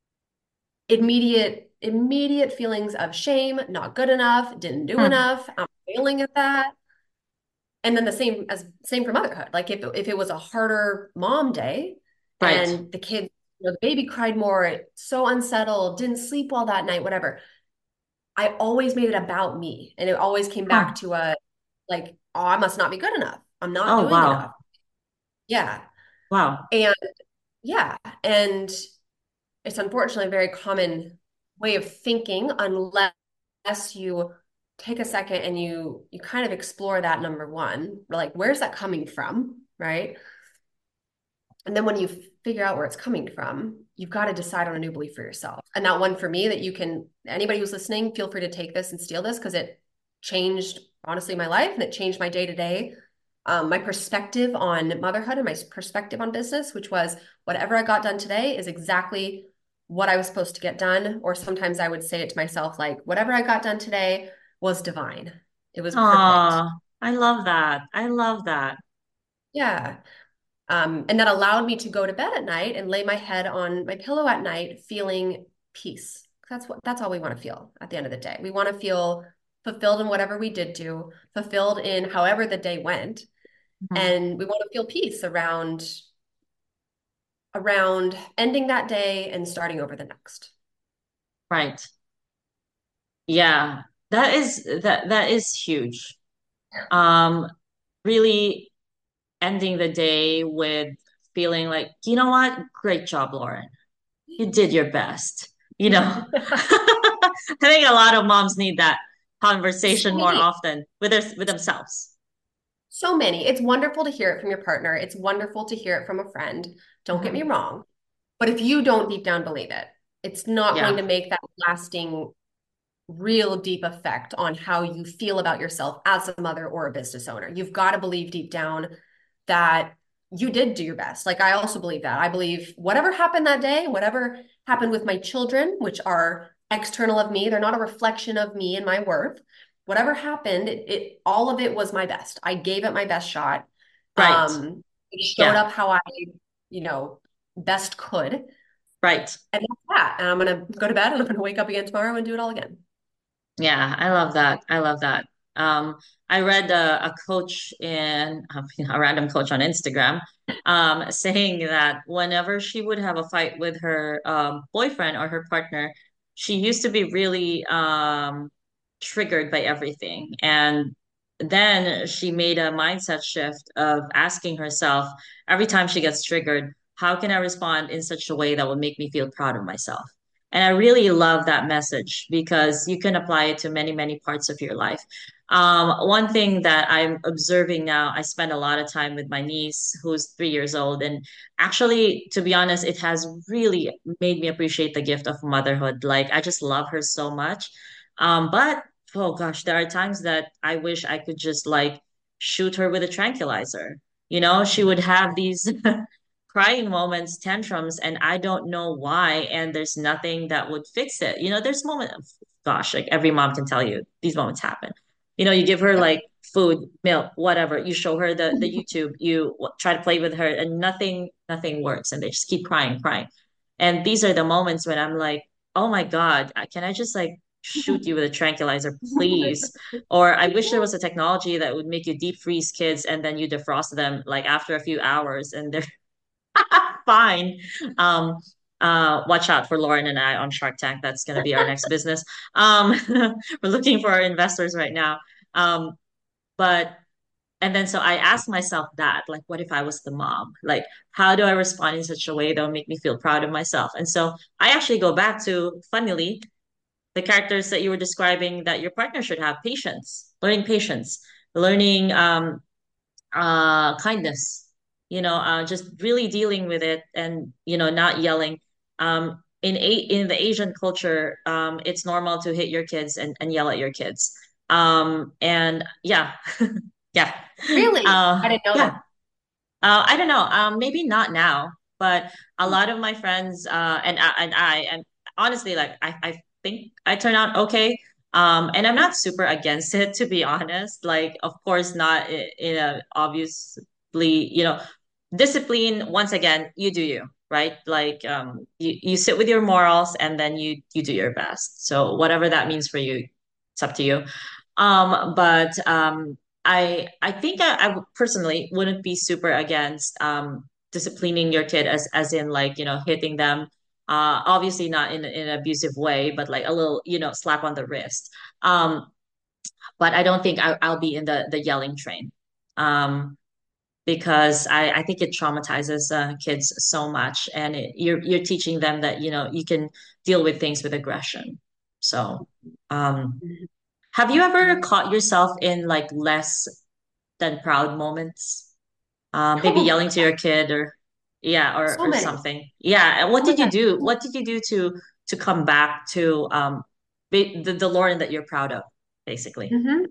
immediate, immediate feelings of shame, not good enough, didn't do Hmm. enough, I'm failing at that. And then the same as same for motherhood. Like if if it was a harder mom day Right. and the kid, you know, the baby cried more, so unsettled, didn't sleep well that night, whatever. I always made it about me. And it always came back Huh. to a like, oh, I must not be good enough. I'm not Oh, doing enough. wow. Yeah. Wow. And yeah. And it's unfortunately a very common way of thinking unless you take a second and you you kind of explore that number one, like where's that coming from, right? And then when you figure out where it's coming from, you've got to decide on a new belief for yourself. And that one for me that you can, anybody who's listening, feel free to take this and steal this because it changed, honestly, my life and it changed my day to day, my perspective on motherhood and my perspective on business, which was whatever I got done today is exactly what I was supposed to get done. Or sometimes I would say it to myself, like, whatever I got done today was divine. It was perfect. Oh, I love that. I love that. Yeah. Um, and that allowed me to go to bed at night and lay my head on my pillow at night feeling peace. That's what that's all we want to feel at the end of the day. We want to feel fulfilled in whatever we did do, fulfilled in however the day went, Mhm. and we want to feel peace around around ending that day and starting over the next. Right. Yeah. That is that that is huge. Um, really ending the day with feeling like, you know what? Great job, Lauren. You did your best. You know, I think a lot of moms need that So conversation more many. often with their with themselves. So many. It's wonderful to hear it from your partner. It's wonderful to hear it from a friend. Don't get me Mhm. wrong. But if you don't deep down believe it, it's not going Yeah, to make that lasting, real deep effect on how you feel about yourself as a mother or a business owner. You've got to believe deep down that you did do your best. Like I also believe that. I believe whatever happened that day, whatever happened with my children, which are external of me, they're not a reflection of me and my worth. Whatever happened, it, it all of it was my best. I gave it my best shot. right. Um, it showed Yeah, up how I, you know, best could. right. And that's that. And I'm gonna go to bed and I'm gonna wake up again tomorrow and do it all again. Yeah, I love that. I love that. Um, I read a, a coach in a random coach on Instagram um, saying that whenever she would have a fight with her um, boyfriend or her partner, she used to be really um, triggered by everything. And then she made a mindset shift of asking herself every time she gets triggered, how can I respond in such a way that will make me feel proud of myself? And I really love that message because you can apply it to many, many parts of your life. Um, one thing that I'm observing now, I spend a lot of time with my niece who's three years old. And actually, to be honest, it has really made me appreciate the gift of motherhood. Like, I just love her so much. Um, but oh gosh, there are times that I wish I could just like shoot her with a tranquilizer. You know, she would have these crying moments, tantrums, and I don't know why. And there's nothing that would fix it. You know, there's moments, gosh, like every mom can tell you these moments happen. You know, you give her Yep. like food, milk, whatever. You show her the the YouTube. You w- try to play with her, and nothing, nothing works, and they just keep crying, crying. And these are the moments when I'm like, oh my God, I- can I just like shoot you with a tranquilizer, please? Or I wish there was a technology that would make you deep freeze kids and then you defrost them like after a few hours and they're fine. Um, uh, watch out for Lauren and I on Shark Tank. That's going to be our next business. Um, we're looking for our investors right now. Um, but and then so I asked myself that, like, what if I was the mom? Like, how do I respond in such a way that will make me feel proud of myself? And so I actually go back to, funnily, the characters that you were describing that your partner should have patience, learning patience, learning um, uh kindness, you know, uh just really dealing with it and you know not yelling. um in a in the Asian culture, um it's normal to hit your kids and, and yell at your kids. Um and yeah. Yeah. Really? uh I didn't know yeah. that. uh I don't know, um maybe not now, but a lot of my friends uh and I and I and honestly, like I I think I turn out okay. Um and I'm not super against it, to be honest. Like, of course not i- in a obviously, you know, discipline. Once again, you do you, right? Like, um you you sit with your morals and then you you do your best. So whatever that means for you, it's up to you. Um, but um, I I think I, I would- personally wouldn't be super against um disciplining your kid as as in like, you know, hitting them. Uh, obviously not in, in an abusive way, but like a little, you know, slap on the wrist. Um, but I don't think I, I'll be in the the yelling train. Um, because I, I think it traumatizes uh, kids so much, and it, you're you're teaching them that you know you can deal with things with aggression. So, um, have you ever caught yourself in like less than proud moments? Um, maybe Oh my yelling to God, your kid or yeah, or so or many. something. Yeah. And what Oh my did you God. do? What did you do to to come back to um be, the the Lauren that you're proud of, basically? Mhm.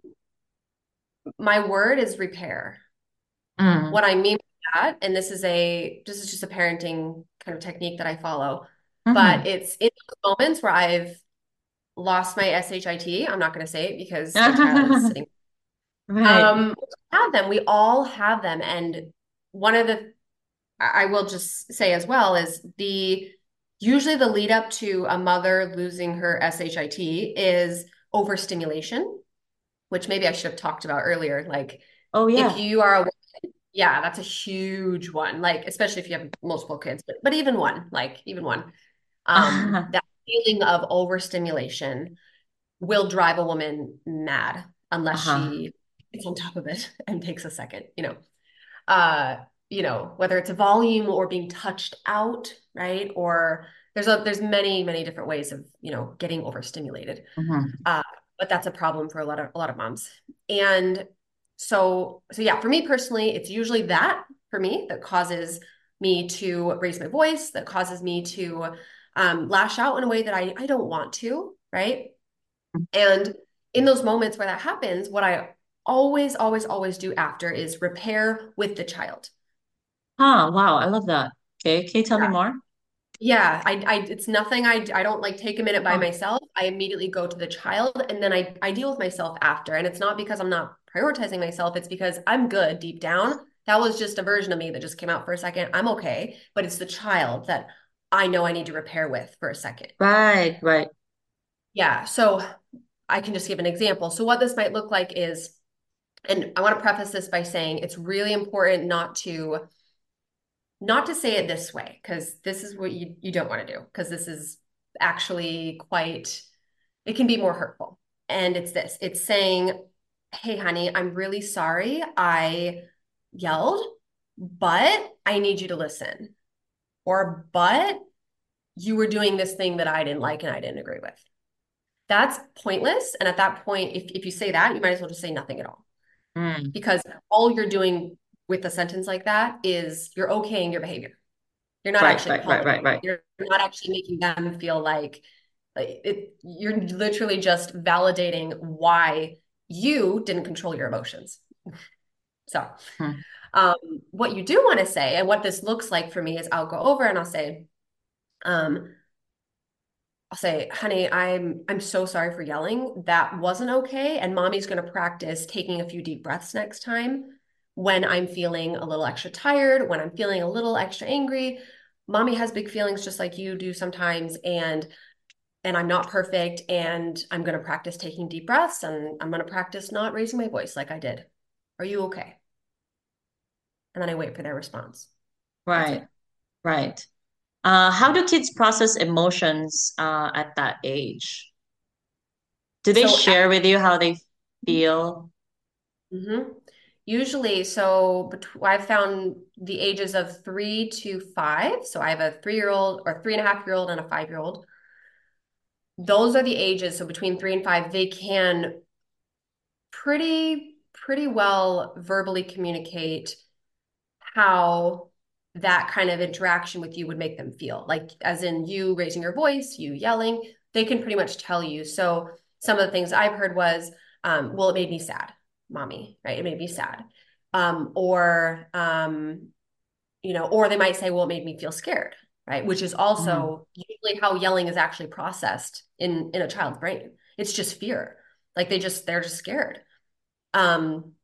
My word is repair. Mm. What I mean by that, and this is a this is just a parenting kind of technique that I follow, but Hmm. it's in those moments where I've lost my shit. I'm not going to say it because my child is sitting. Right. Um, have them. We all have them, and one of the I will just say as well is the usually the lead up to a mother losing her shit is overstimulation, which maybe I should have talked about earlier. Like Oh if yeah. you are a yeah, that's a huge one. Like, especially if you have multiple kids, but but even one, like even one, um, that feeling of overstimulation will drive a woman mad unless Uh-huh. she gets on top of it and takes a second, you know. Uh, you know, whether it's a volume or being touched out, right? Or there's a there's many, many different ways of, you know, getting overstimulated. Hmm. Uh, but that's a problem for a lot of a lot of moms. And so so yeah, for me personally, it's usually that for me that causes me to raise my voice, that causes me to um, lash out in a way that I, I don't want to, right? And in those moments where that happens, what I always, always, always do after is repair with the child. Huh, wow, I love that. Okay, can you tell me more? Yeah, I, I, it's nothing. I, I don't like take a minute by Huh. myself. I immediately go to the child and then I, I deal with myself after. And it's not because I'm not prioritizing myself. It's because I'm good deep down. That was just a version of me that just came out for a second. I'm okay, but it's the child that I know I need to repair with for a second. Right, right. Yeah. So I can just give an example. So what this might look like is, and I want to preface this by saying it's really important not to not to say it this way, because this is what you, you don't want to do, because this is actually quite, it can be more hurtful. And it's this, it's saying, hey, honey, I'm really sorry I yelled, but I need you to listen. Or, but you were doing this thing that I didn't like and I didn't agree with. That's pointless. And at that point, if, if you say that, you might as well just say nothing at all. Mm. Because all you're doing with a sentence like that is you're okaying your behavior. You're not Right, actually right, right, apologizing. right, right. You're not actually making them feel like, like it, you're literally just validating why you didn't control your emotions. So, Hmm. um, what you do want to say, and what this looks like for me is I'll go over and I'll say, um, I'll say, honey, I'm I'm so sorry for yelling. That wasn't okay. And mommy's going to practice taking a few deep breaths next time when I'm feeling a little extra tired, when I'm feeling a little extra angry. Mommy has big feelings just like you do sometimes, and and I'm not perfect. And I'm going to practice taking deep breaths, and I'm going to practice not raising my voice like I did. Are you okay? And then I wait for their response. That's Right, it. right. Uh, how do kids process emotions uh, at that age? Do they So share with you how they feel? mm-hmm. Usually, so bet- I've found the ages of three to five. So I have a three-year-old or three and a half year old and a five-year-old. Those are the ages. So between three and five, they can pretty, pretty well verbally communicate how that kind of interaction with you would make them feel. Like, as in you raising your voice, you yelling, they can pretty much tell you. So some of the things I've heard was, um, well, it made me sad, mommy, right? It made me sad. Um, or, um, you know, or they might say, well, it made me feel scared, right? Which is Mm. also usually how yelling is actually processed in in a child's brain. It's just fear. Like they just they're just scared. Um,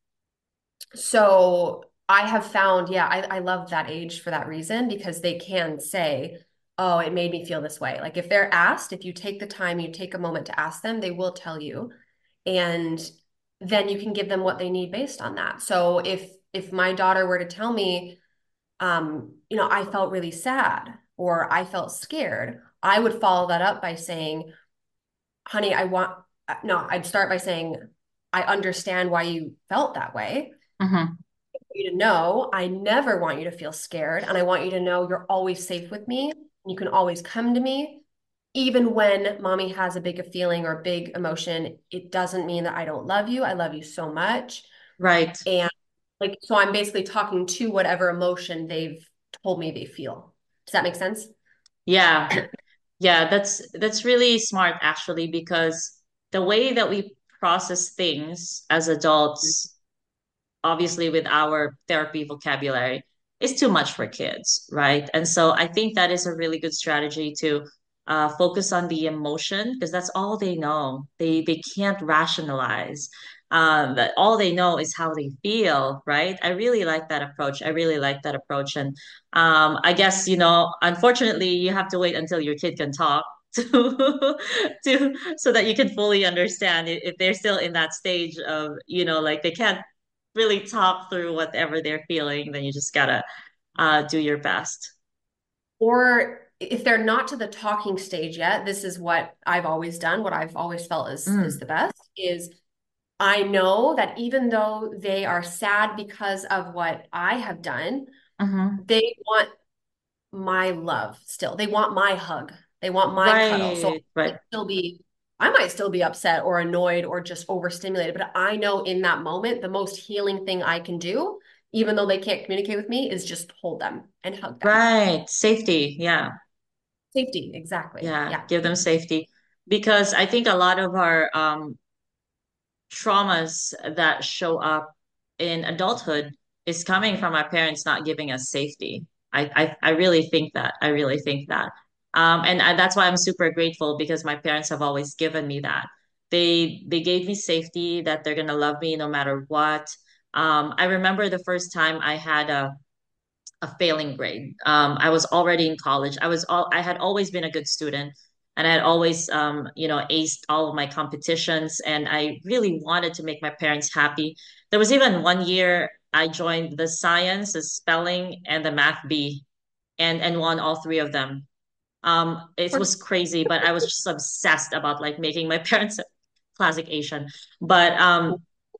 so I have found, yeah, I, I love that age for that reason because they can say, oh, it made me feel this way. Like if they're asked, if you take the time, you take a moment to ask them, they will tell you. And then you can give them what they need based on that. So if if my daughter were to tell me, um, you know, I felt really sad or I felt scared, I would follow that up by saying, honey, I want, no, I'd start by saying, I understand why you felt that way. Hmm. You to know I never want you to feel scared. And I want you to know you're always safe with me. You can always come to me. Even when mommy has a big feeling or big emotion, it doesn't mean that I don't love you. I love you so much. Right. And like, so I'm basically talking to whatever emotion they've told me they feel. Does that make sense? Yeah. Yeah, that's that's really smart actually because the way that we process things as adults, obviously with our therapy vocabulary, is too much for kids, right? And so I think that is a really good strategy to uh, focus on the emotion because that's all they know. They they can't rationalize. Um, that all they know is how they feel, right? I really like that approach. I really like that approach, and um, I guess you know, unfortunately, you have to wait until your kid can talk to to so that you can fully understand it if they're still in that stage of you know like they can't really talk through whatever they're feeling, then you just gotta uh, do your best. Or if they're not to the talking stage yet, this is what I've always done, what I've always felt is is Mm. the best is I know that even though they are sad because of what I have done, Hmm. they want my love still. They want my hug. They want my cuddle. So Right, I right. still be I might still be upset or annoyed or just overstimulated, but I know in that moment, the most healing thing I can do, even though they can't communicate with me, is just hold them and hug them. Right. Safety. Yeah. Safety, exactly. Yeah. Yeah. Give them safety. Because I think a lot of our um, traumas that show up in adulthood is coming from our parents not giving us safety. I, I, I really think that. I really think that. Um, and I, that's why I'm super grateful because my parents have always given me that. They they gave me safety that they're gonna love me no matter what. Um, I remember the first time I had a a failing grade. Um, I was already in college. I was all I had always been a good student, and I had always, um, you know, aced all of my competitions. And I really wanted to make my parents happy. There was even one year I joined the science, the spelling, and the math B, and and won all three of them. Um, it was crazy, but I was just obsessed about like making my parents classic Asian. But um,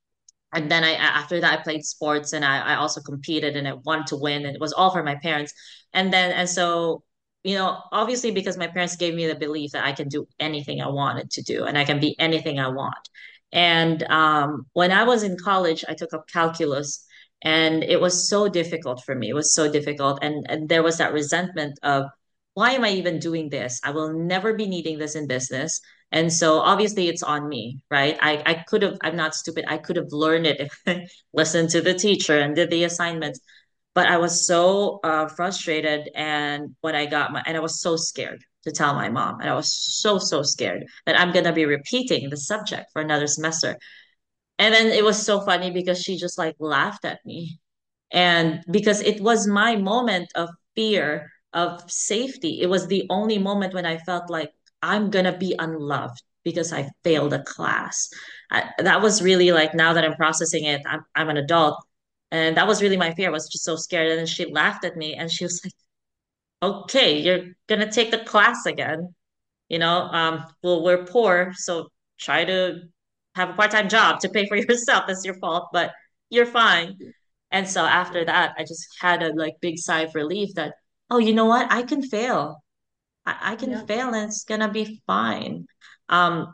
and then I after that I played sports and I, I also competed and I wanted to win and it was all for my parents. And then and so you know obviously because my parents gave me the belief that I can do anything I wanted to do and I can be anything I want. And um, when I was in college, I took up calculus and it was so difficult for me. It was so difficult and, and there was that resentment of why am I even doing this? I will never be needing this in business. And so obviously it's on me, right? I, I could have, I'm not stupid. I could have learned it if I listened to the teacher and did the assignments. But I was so uh, frustrated and when I got my, and I was so scared to tell my mom. And I was so, so scared that I'm going to be repeating the subject for another semester. And then it was so funny because she just like laughed at me. And because it was my moment of fear, of safety, it was the only moment when I felt like I'm gonna be unloved because I failed a class. I, that was really like now that I'm processing it, I'm I'm an adult, and that was really my fear. I was just so scared, and then she laughed at me, and she was like, "Okay, you're gonna take the class again. You know, um, well, we're poor, so try to have a part-time job to pay for yourself. That's your fault, but you're fine." And so after that, I just had a like big sigh of relief that, oh, you know what? I can fail. I, I can Yeah. fail and it's gonna be fine. Um,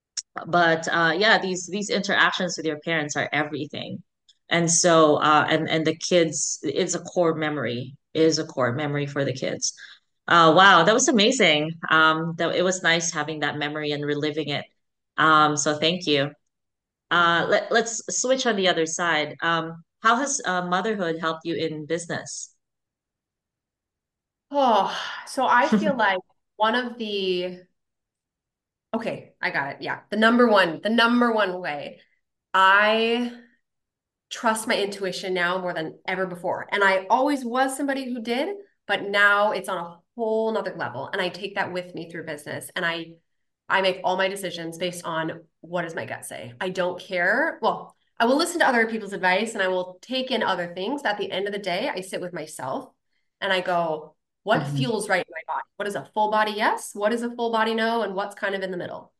but uh, yeah, these these interactions with your parents are everything. And so uh, and and the kids, it's a core memory, it is a core memory for the kids. Uh, wow, that was amazing. Um, that it was nice having that memory and reliving it. Um, so thank you. Uh, let, let's switch on the other side. Um, how has uh, motherhood helped you in business? Oh, so I feel like one of the, okay, I got it. Yeah. The number one, the number one way I trust my intuition now more than ever before. And I always was somebody who did, but now it's on a whole nother level. And I take that with me through business. And I I make all my decisions based on what does my gut say. I don't care. Well, I will listen to other people's advice and I will take in other things. At the end of the day, I sit with myself and I go, what Mhm. feels right in my body? What is a full body yes? What is a full body no? And what's kind of in the middle?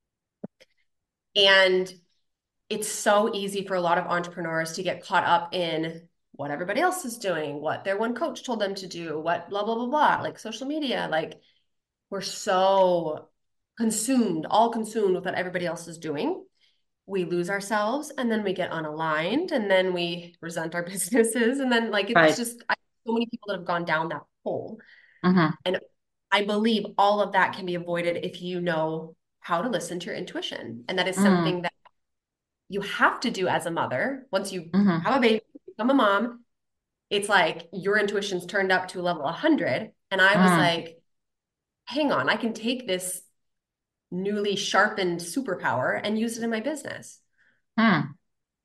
And it's so easy for a lot of entrepreneurs to get caught up in what everybody else is doing, what their one coach told them to do, what blah, blah, blah, blah, like social media. Like we're so consumed, all consumed with what everybody else is doing. We lose ourselves and then we get unaligned and then we resent our businesses. And then, like, it's Right. just I, so many people that have gone down that hole. Hmm. And I believe all of that can be avoided if you know how to listen to your intuition. And that is Mm-hmm. something that you have to do as a mother. Once you Hmm. have a baby, become a mom, it's like your intuition's turned up to a level one hundred. And I was Mm. like, hang on, I can take this newly sharpened superpower and use it in my business. Mm.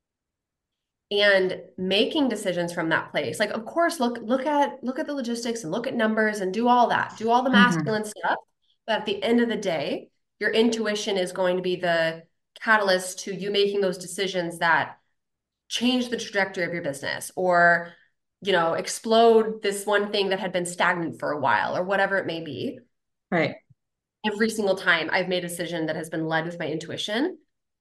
And making decisions from that place. Like, of course, look, look at look at the logistics and look at numbers and do all that, do all the Hmm. masculine stuff. But at the end of the day, your intuition is going to be the catalyst to you making those decisions that change the trajectory of your business or, you know, explode this one thing that had been stagnant for a while or whatever it may be. Right. Every single time I've made a decision that has been led with my intuition,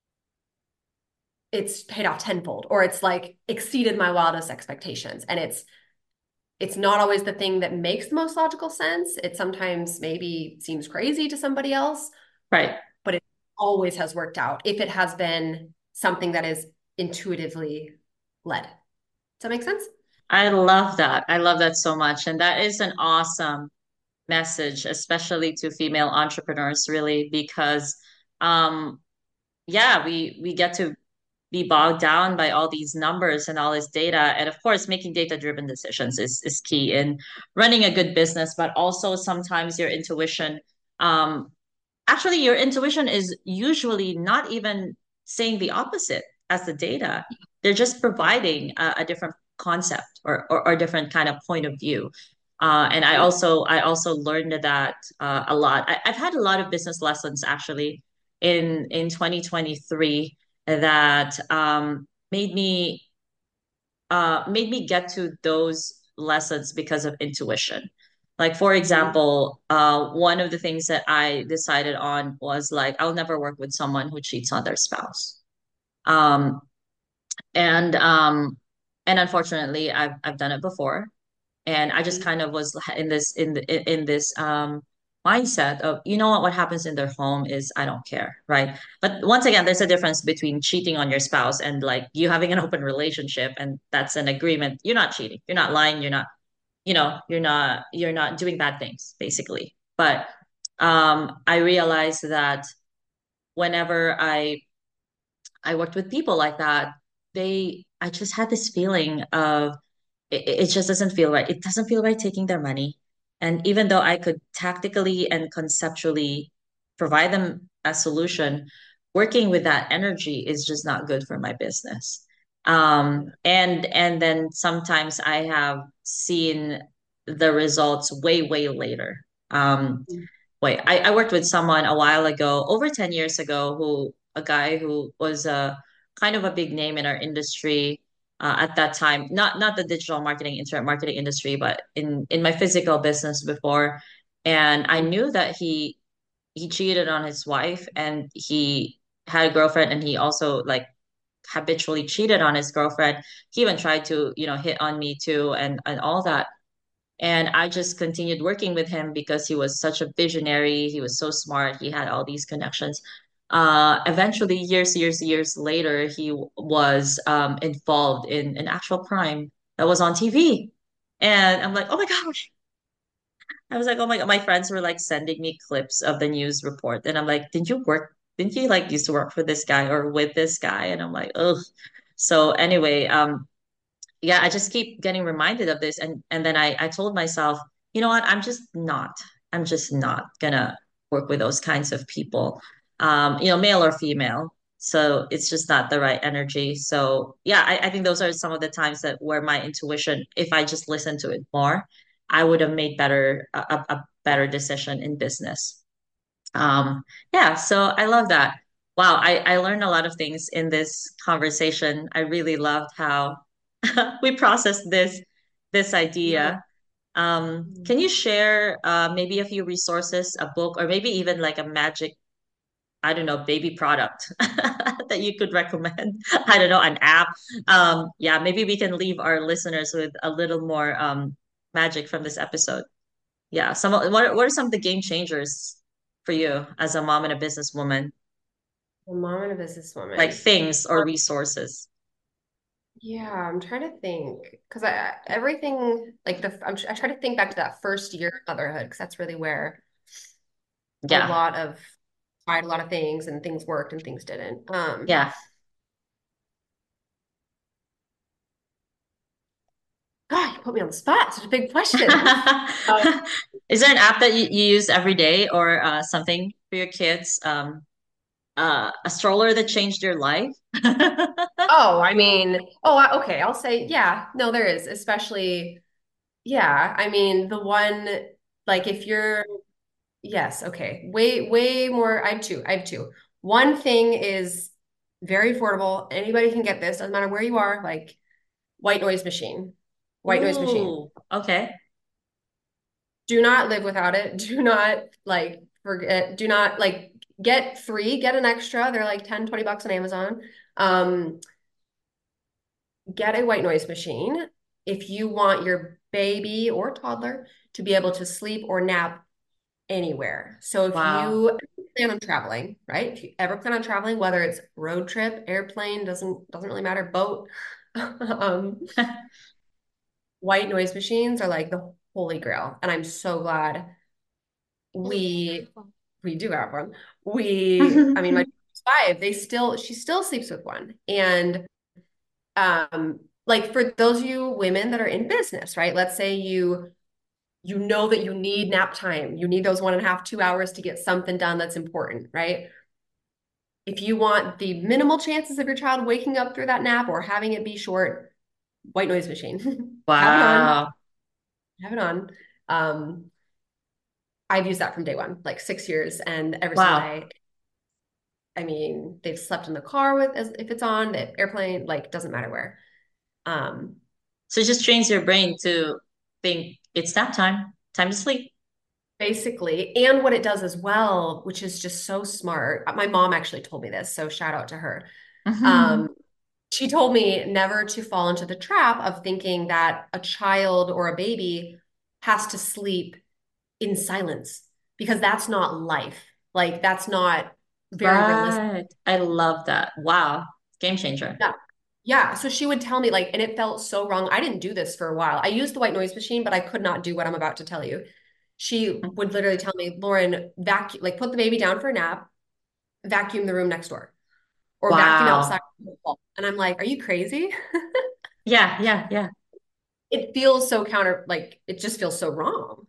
it's paid off tenfold or it's like exceeded my wildest expectations. And it's it's not always the thing that makes the most logical sense. It sometimes maybe seems crazy to somebody else, Right. but it, always has worked out if it has been something that is intuitively led. Does that make sense? I love that. I love that so much. And that is an awesome message, especially to female entrepreneurs, really, because um, yeah, we we get to be bogged down by all these numbers and all this data. And of course, making data-driven decisions is is key in running a good business, but also sometimes your intuition, um, actually your intuition is usually not even saying the opposite as the data. They're just providing a, a different concept or, or or different kind of point of view. Uh, and I also I also learned that uh, a lot. I, I've had a lot of business lessons actually in in twenty twenty-three that um, made me uh, made me get to those lessons because of intuition. Like, for Mhm. example, uh, one of the things that I decided on was like, I'll never work with someone who cheats on their spouse. Um, and um, and unfortunately, I've I've done it before, and I just kind of was in this in the in this um mindset of, you know what, what happens in their home is I don't care, right? But once again, there's a difference between cheating on your spouse and like you having an open relationship, and that's an agreement. You're not cheating, you're not lying, you're not, you know, you're not you're not doing bad things, basically. But um I realized that whenever I I worked with people like that, they I just had this feeling of it, it just doesn't feel right. It doesn't feel right taking their money. And even though I could tactically and conceptually provide them a solution, working with that energy is just not good for my business. Um, and and then sometimes I have seen the results way, way later. Um, wait, I, I worked with someone a while ago, over ten years ago, who a guy who was a kind of a big name in our industry uh, at that time, not not the digital marketing, internet marketing industry, but in in my physical business before. And I knew that he he cheated on his wife, and he had a girlfriend, and he also like habitually cheated on his girlfriend. He even tried to, you know, hit on me too, and and all that. And I just continued working with him because he was such a visionary. He was so smart. He had all these connections. Uh, eventually, years, years, years later, he w- was um, involved in an actual crime that was on T V. And I'm like, oh my gosh. I was like, oh my God. My friends were like sending me clips of the news report. And I'm like, didn't you work? Didn't you like used to work for this guy or with this guy? And I'm like, ugh. So anyway, um, yeah, I just keep getting reminded of this. And and then I I told myself, you know what, I'm just not, I'm just not gonna work with those kinds of people, um, you know, male or female. So it's just not the right energy. So yeah, I, I think those are some of the times that where my intuition, if I just listened to it more, I would have made better a, a a better decision in business. Um, yeah, so I love that. Wow, I, I learned a lot of things in this conversation. I really loved how we processed this this Yeah. idea. Um, can you share uh, maybe a few resources, a book, or maybe even like a magic, I don't know, baby product that you could recommend? I don't know, an app. Um, yeah, maybe we can leave our listeners with a little more um, magic from this episode. Yeah, some of- what are, what are some of the game changers for you as a mom and a businesswoman, A mom and a like businesswoman. things or resources? Yeah, I'm trying to think because I everything like the I'm I try to think back to that first year of motherhood because that's really where a Yeah, lot of tried a lot of things and things worked and things didn't. Um, yeah. God, you put me on the spot. Such a big question. Um, Is there an app that you, you use every day or uh, something for your kids? Um, uh, a stroller that changed your life? oh, I mean, oh, I- okay. I'll say, yeah. No, there is, especially, yeah. I mean, the one like if you're yes, okay. Way, way more. I have two. I have two. One thing is very affordable. Anybody can get this, doesn't matter where you are, like white noise machine. White noise machine. Ooh, okay. Do not live without it. Do not like forget, do not like get three, get an extra. They're like ten, twenty bucks on Amazon. Um, get a white noise machine if you want your baby or toddler to be able to sleep or nap anywhere. So if Wow. you plan on traveling, right? If you ever plan on traveling, whether it's road trip, airplane, doesn't doesn't really matter, boat, um, white noise machines are like the holy grail. And I'm so glad we we do have one. We, I mean, my five, they still she still sleeps with one. And um, like for those of you women that are in business, right? Let's say you you know that you need nap time. You need those one and a half, two hours to get something done that's important, right? If you want the minimal chances of your child waking up through that nap or having it be short, white noise machine. Have it on, Wow. have it on. Um, I've used that from day one, like six years, and every single Wow. day. I mean, they've slept in the car with as if it's on, the airplane, like doesn't matter where. Um, So it just trains your brain to think it's nap time, time to sleep. basically, and what it does as well, which is just so smart. My mom actually told me this, so shout out to her. Um, she told me never to fall into the trap of thinking that a child or a baby has to sleep in silence because that's not life. Like that's not very realistic. Right. I love that. Wow. Game changer. Yeah. Yeah. So she would tell me like, and it felt so wrong. I didn't do this for a while. I used the white noise machine, but I could not do what I'm about to tell you. She would literally tell me, Lauren, vacuum, like put the baby down for a nap, vacuum the room next door or vacuum outside. Wow. And I'm like, are you crazy? Yeah, yeah, yeah. It feels so counter, like it just feels so wrong.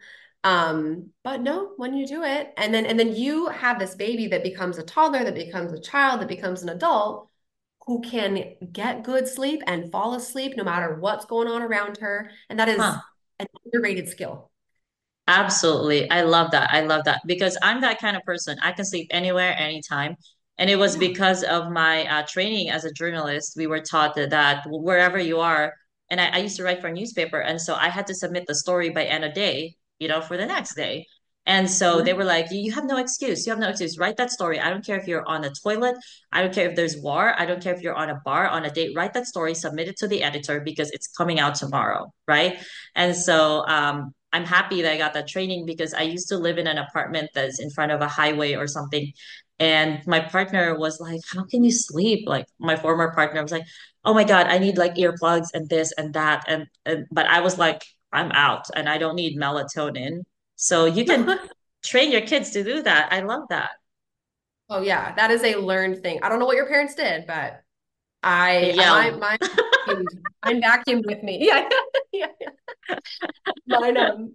Um, but no, when you do it, and then and then you have this baby that becomes a toddler, that becomes a child, that becomes an adult who can get good sleep and fall asleep no matter what's going on around her. And that is Huh. an underrated skill. Absolutely. I love that. I love that because I'm that kind of person. I can sleep anywhere, anytime. And it was Yeah. because of my uh, training as a journalist. We were taught that, that wherever you are, and I, I used to write for a newspaper. And so I had to submit the story by end of day, you know, for the next day. And so they were like, you have no excuse. You have no excuse. Write that story. I don't care if you're on a toilet. I don't care if there's war. I don't care if you're on a bar, on a date. Write that story, submit it to the editor because it's coming out tomorrow. Right. And so um, I'm happy that I got that training because I used to live in an apartment that's in front of a highway or something. And my partner was like, how can you sleep? Like my former partner was like, oh my God, I need like earplugs and this and that. And, and but I was like, I'm out and I don't need melatonin. So you can train your kids to do that. I love that. Oh yeah, that is a learned thing. I don't know what your parents did, but I my Yeah. mine vacuumed, mine vacuumed with me. Yeah, yeah, yeah. Mine um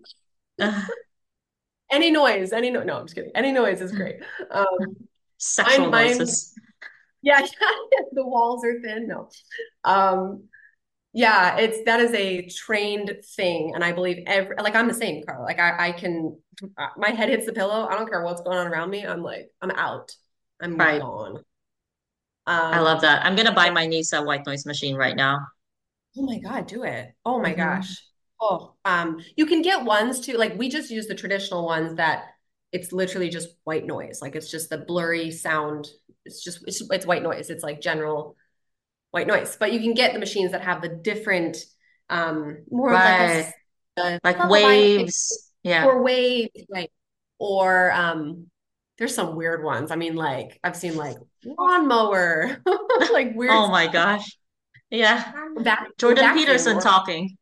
any noise, any no, no, I'm just kidding. Any noise is great. Um, mine, Sexual mine, noises. yeah, yeah, the walls are thin. No, um, yeah, it's that is a trained thing, and I believe every like I'm the same, Carl. Like I, I can, uh, my head hits the pillow. I don't care what's going on around me. I'm like, I'm out. I'm Right. gone. I love Um, that. I'm gonna buy my niece a white noise machine right now. oh my God, do it. Oh my Hmm. gosh. Oh, um, you can get ones too. Like we just use the traditional ones that it's literally just white noise. Like it's just the blurry sound. It's just it's, it's white noise. It's like general white noise. But you can get the machines that have the different, um, more of like a, Right. s- a Like lullaby waves. Yeah. or waves, right? Or um, there's some weird ones. I mean, like I've seen like lawnmower, like weird Oh my gosh. Yeah. vac Jordan vacuum Peterson or talking.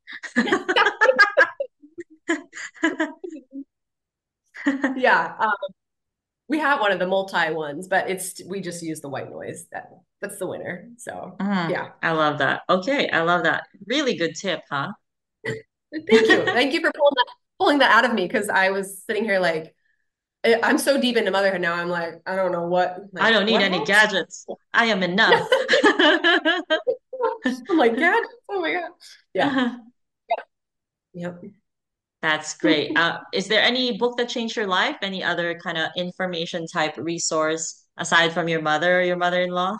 yeah. Um, we have one of the multi ones, but it's we just use the white noise. That that's the winner. So Mm, yeah. I love that. Okay, I love that. Really good tip, huh? Thank you. Thank you for pulling that pulling that out of me because I was sitting here like I- I'm so deep into motherhood now. I'm like, I don't know what I like don't need what any helps. gadgets. I am enough. I'm like, Dad, oh my God. Yeah. Yep. That's great. Uh, is there any book that changed your life? Any other kind of information type resource aside from your mother or your mother-in-law?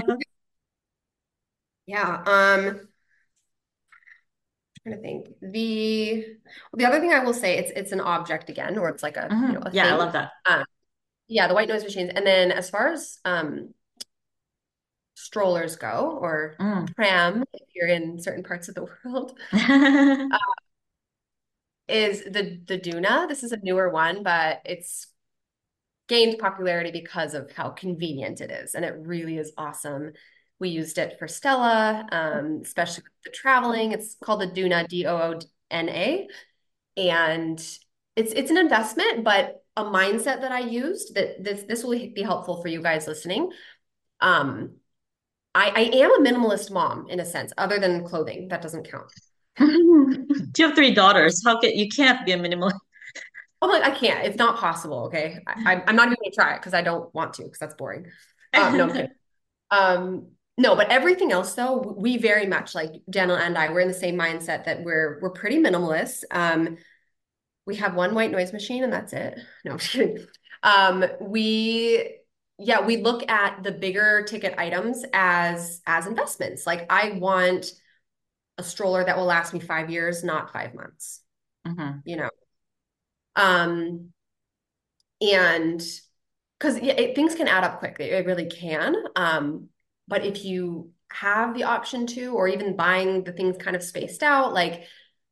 Yeah. Um, trying to think. The the other thing I will say, it's it's an object again, or it's like a, you know, Mhm. a Yeah, I thing. love that. Um, yeah, the white noise machines. And then as far as um strollers go, or Mm. pram if you're in certain parts of the world, is the the Doona. This is a newer one, but it's gained popularity because of how convenient it is, and it really is awesome. We used it for Stella, um, especially with the traveling. It's called the Doona, D O O N A, and it's it's an investment, but a mindset that I used that this this will be helpful for you guys listening. Um, I, I am a minimalist mom in a sense, other than clothing. That doesn't count. You have three daughters. How can you can't be a minimalist? I'm like, I can't. It's not possible. Okay. I, I'm not even gonna try it because I don't want to, because that's boring. Um, no, I'm kidding. Um, no, but everything else though, we very much like Daniel and I, we're in the same mindset that we're we're pretty minimalist. Um, we have one white noise machine and that's it. No, I'm just kidding. Um, we yeah, we look at the bigger ticket items as as investments. Like I want a stroller that will last me five years, not five months. Mhm. You know. Um, and because yeah, it, things can add up quickly, it really can. Um, but if you have the option to, or even buying the things kind of spaced out, like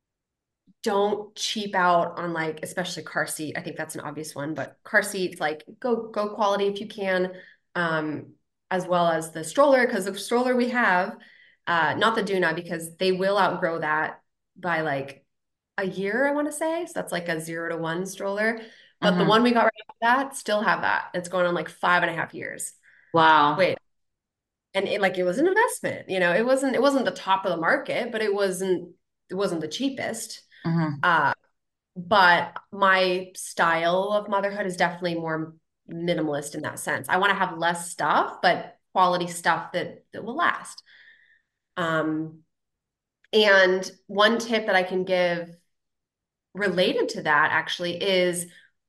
don't cheap out on like, especially car seat. I think that's an obvious one, but car seats, like go go quality if you can, um, as well as the stroller, because the stroller we have, uh, not the Doona, because they will outgrow that by like a year, I want to say. So that's like a zero to one stroller. But the one Mhm. we got right after that still have that. It's going on like five and a half years. Wow. Wait, and it like it was an investment, you know, it wasn't it wasn't the top of the market, but it wasn't it wasn't the cheapest. Mhm. Uh, but my style of motherhood is definitely more minimalist in that sense. I want to have less stuff, but quality stuff that that will last. Um, and one tip that I can give related to that actually is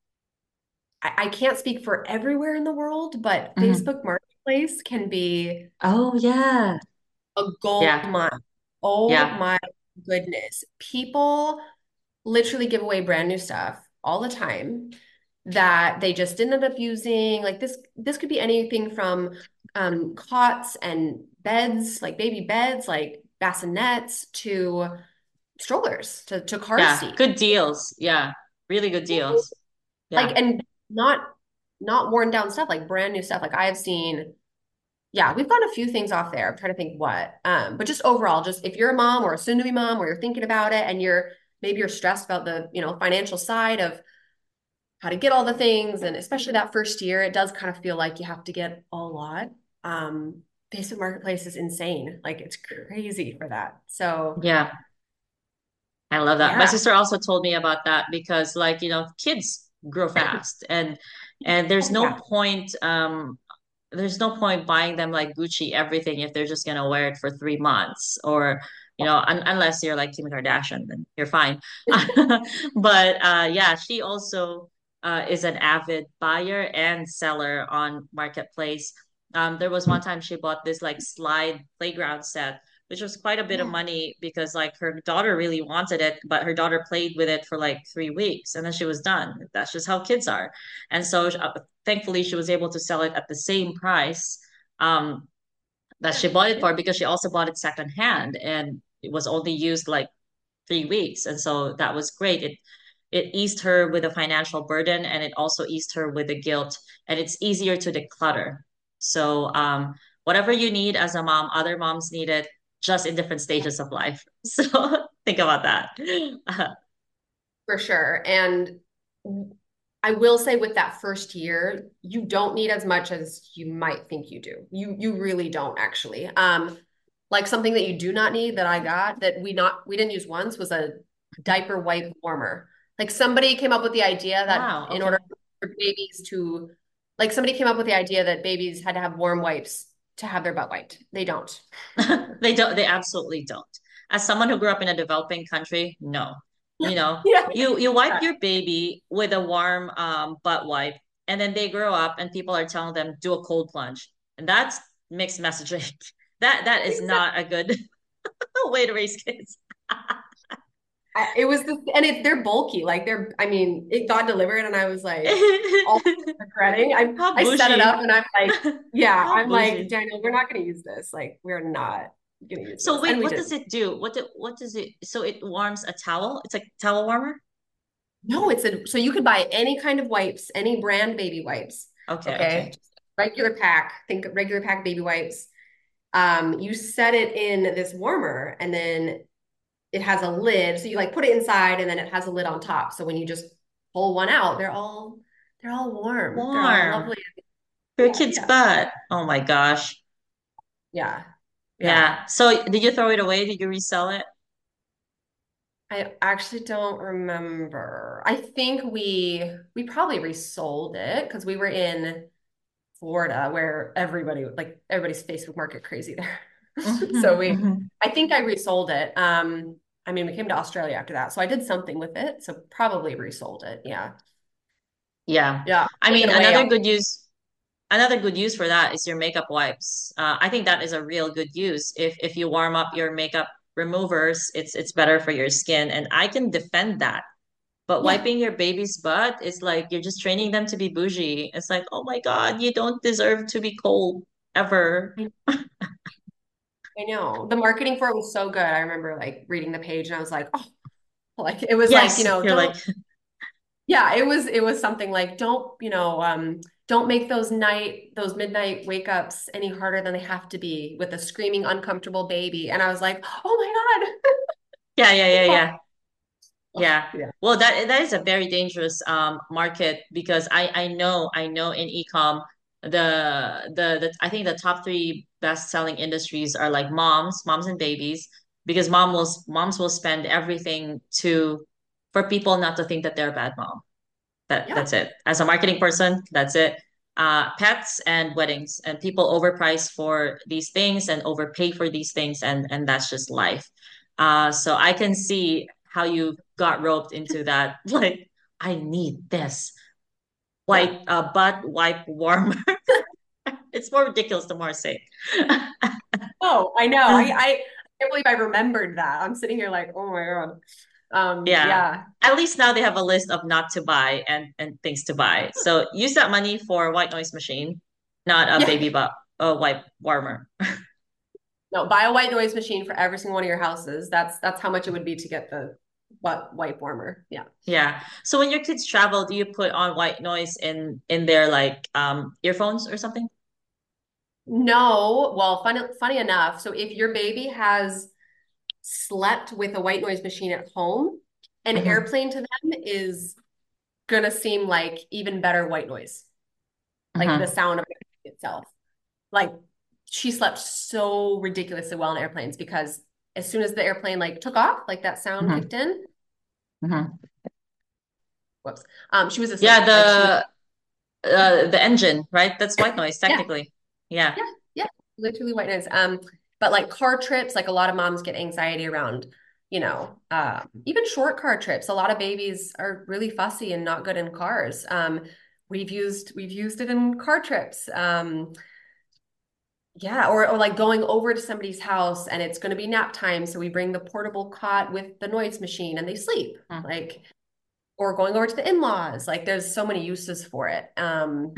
I, I can't speak for everywhere in the world, but Mhm. Facebook Marketplace can be Oh yeah. a gold Yeah. mine. Oh Yeah. my goodness. People literally give away brand new stuff all the time that they just didn't end up using. Like this, this could be anything from um, cots and beds, like baby beds, like bassinets, to strollers, to, to car Yeah. seats. Good deals. Yeah. Really good deals. Like, Yeah. and not not worn down stuff, like brand new stuff. Like I've seen, yeah, we've got a few things off there. I'm trying to think what. Um, but just overall, just if you're a mom or a soon-to-be mom or you're thinking about it and you're maybe you're stressed about the, you know, financial side of how to get all the things, and especially that first year, it does kind of feel like you have to get a lot. Um, Facebook Marketplace is insane. Like it's crazy for that. So Yeah. I love that. My yeah. sister also told me about that because like, you know, kids grow fast and and there's Oh, no yeah. point um there's no point buying them like Gucci everything if they're just gonna wear it for three months or you know un unless you're like Kim Kardashian then you're fine. But uh yeah, she also uh is an avid buyer and seller on Marketplace. Um there was one time she bought this like slide playground set which was quite a bit of Yeah. money because like her daughter really wanted it, but her daughter played with it for like three weeks and then she was done. That's just how kids are. And so uh, thankfully she was able to sell it at the same price um, that she bought it Yeah. for because she also bought it secondhand and it was only used like three weeks. And so that was great. It it eased her with a financial burden and it also eased her with the guilt and it's easier to declutter. So um, whatever you need as a mom, other moms need it just in different stages of life. So think about that. For sure. And I will say with that first year, you don't need as much as you might think you do. You you really don't actually. Um, like something that you do not need that I got that we not we didn't use once was a diaper wipe warmer. Like somebody came up with the idea that Wow, in okay. order for babies to like somebody came up with the idea that babies had to have warm wipes to have their butt wiped. They don't. They don't, they absolutely don't. As someone who grew up in a developing country, no. You know, Yeah. you you wipe your baby with a warm um butt wipe, and then they grow up and people are telling them do a cold plunge. And that's mixed messaging. That that is not a good way to raise kids. I, it was the and it they're bulky like they're I mean it got delivered and I was like all regretting I How I set it bougie. up and I'm like yeah How I'm like bougie. Daniel we're not going to use this like we're not going to use So this and wait, we what does didn't it do? What do, what does it so it warms a towel? It's like towel warmer? No, it's a so you could buy any kind of wipes, any brand baby wipes. Okay, Okay. okay. Just regular pack, think regular pack baby wipes. Um, you set it in this warmer and then it has a lid. So you like put it inside and then it has a lid on top. So when you just pull one out, they're all they're all warm. They're all Warm. lovely. For a Yeah, kid's yeah. butt. Oh my gosh. Yeah. Yeah. Yeah. So did you throw it away? Did you resell it? I actually don't remember. I think we we probably resold it because we were in Florida where everybody like everybody's Facebook market crazy there. So Hmm, we hmm. I think I resold it. Um, I mean, we came to Australia after that. So I did something with it. So probably resold it. Yeah. Yeah. Yeah. I Take mean, it away. another I'll, good use, another good use for that is your makeup wipes. Uh, I think that is a real good use. If if you warm up your makeup removers, it's it's better for your skin, and I can defend that. But yeah. wiping your baby's butt is like you're just training them to be bougie. It's like, oh my God, you don't deserve to be cold ever. I, I know. The marketing for it was so good. I remember like reading the page and I was like, oh, like it was like, you Yes, know, you're don't like, yeah, it was it was something like don't, you know, um, don't make those night those midnight wake ups any harder than they have to be with a screaming uncomfortable baby. And I was like, oh yeah, yeah, yeah, my God. yeah. Yeah. Yeah. Well, that that is a very dangerous um market because I I know I know in e-com the the the I think the top three best selling industries are like moms, moms and babies because mom will moms will spend everything to for people not to think that they're a bad mom. That Yeah. that's it. As a marketing person, that's it. Uh, pets and weddings, and people overprice for these things and overpay for these things, and and that's just life. Uh, so I can see how you got roped into that. Like, I need this Yeah. white uh, butt wipe warmer. It's more ridiculous the more I say. Oh, I know. I, I can't believe I remembered that. I'm sitting here like, oh my God. Um, Yeah. yeah. At least now they have a list of not to buy and and things to buy. So use that money for a white noise machine, not a Yeah. baby butt, a wipe warmer. No, buy a white noise machine for every single one of your houses. That's that's how much it would be to get the what wipe warmer. Yeah. Yeah. So when your kids travel, do you put on white noise in in their like um earphones or something? No, well, funny funny enough. So if your baby has slept with a white noise machine at home, an Hmm, airplane to them is gonna seem like even better white noise, like the hmm, sound of it itself. Like she slept so ridiculously well in airplanes because as soon as the airplane like took off, like that sound hmm, kicked in, hmm. whoops, um, she was Yeah, asleep. Like she was, the uh the engine, right? That's white noise yeah, technically. Yeah. yeah, yeah, literally white noise. Um, but like car trips, like a lot of moms get anxiety around, you know, uh, even short car trips. A lot of babies are really fussy and not good in cars. Um, we've used we've used it in car trips. Um, Yeah, or or like going over to somebody's house and it's going to be nap time, so we bring the portable cot with the noise machine and they sleep. Hmm. Like, or going over to the in-laws. Like, there's so many uses for it. Um,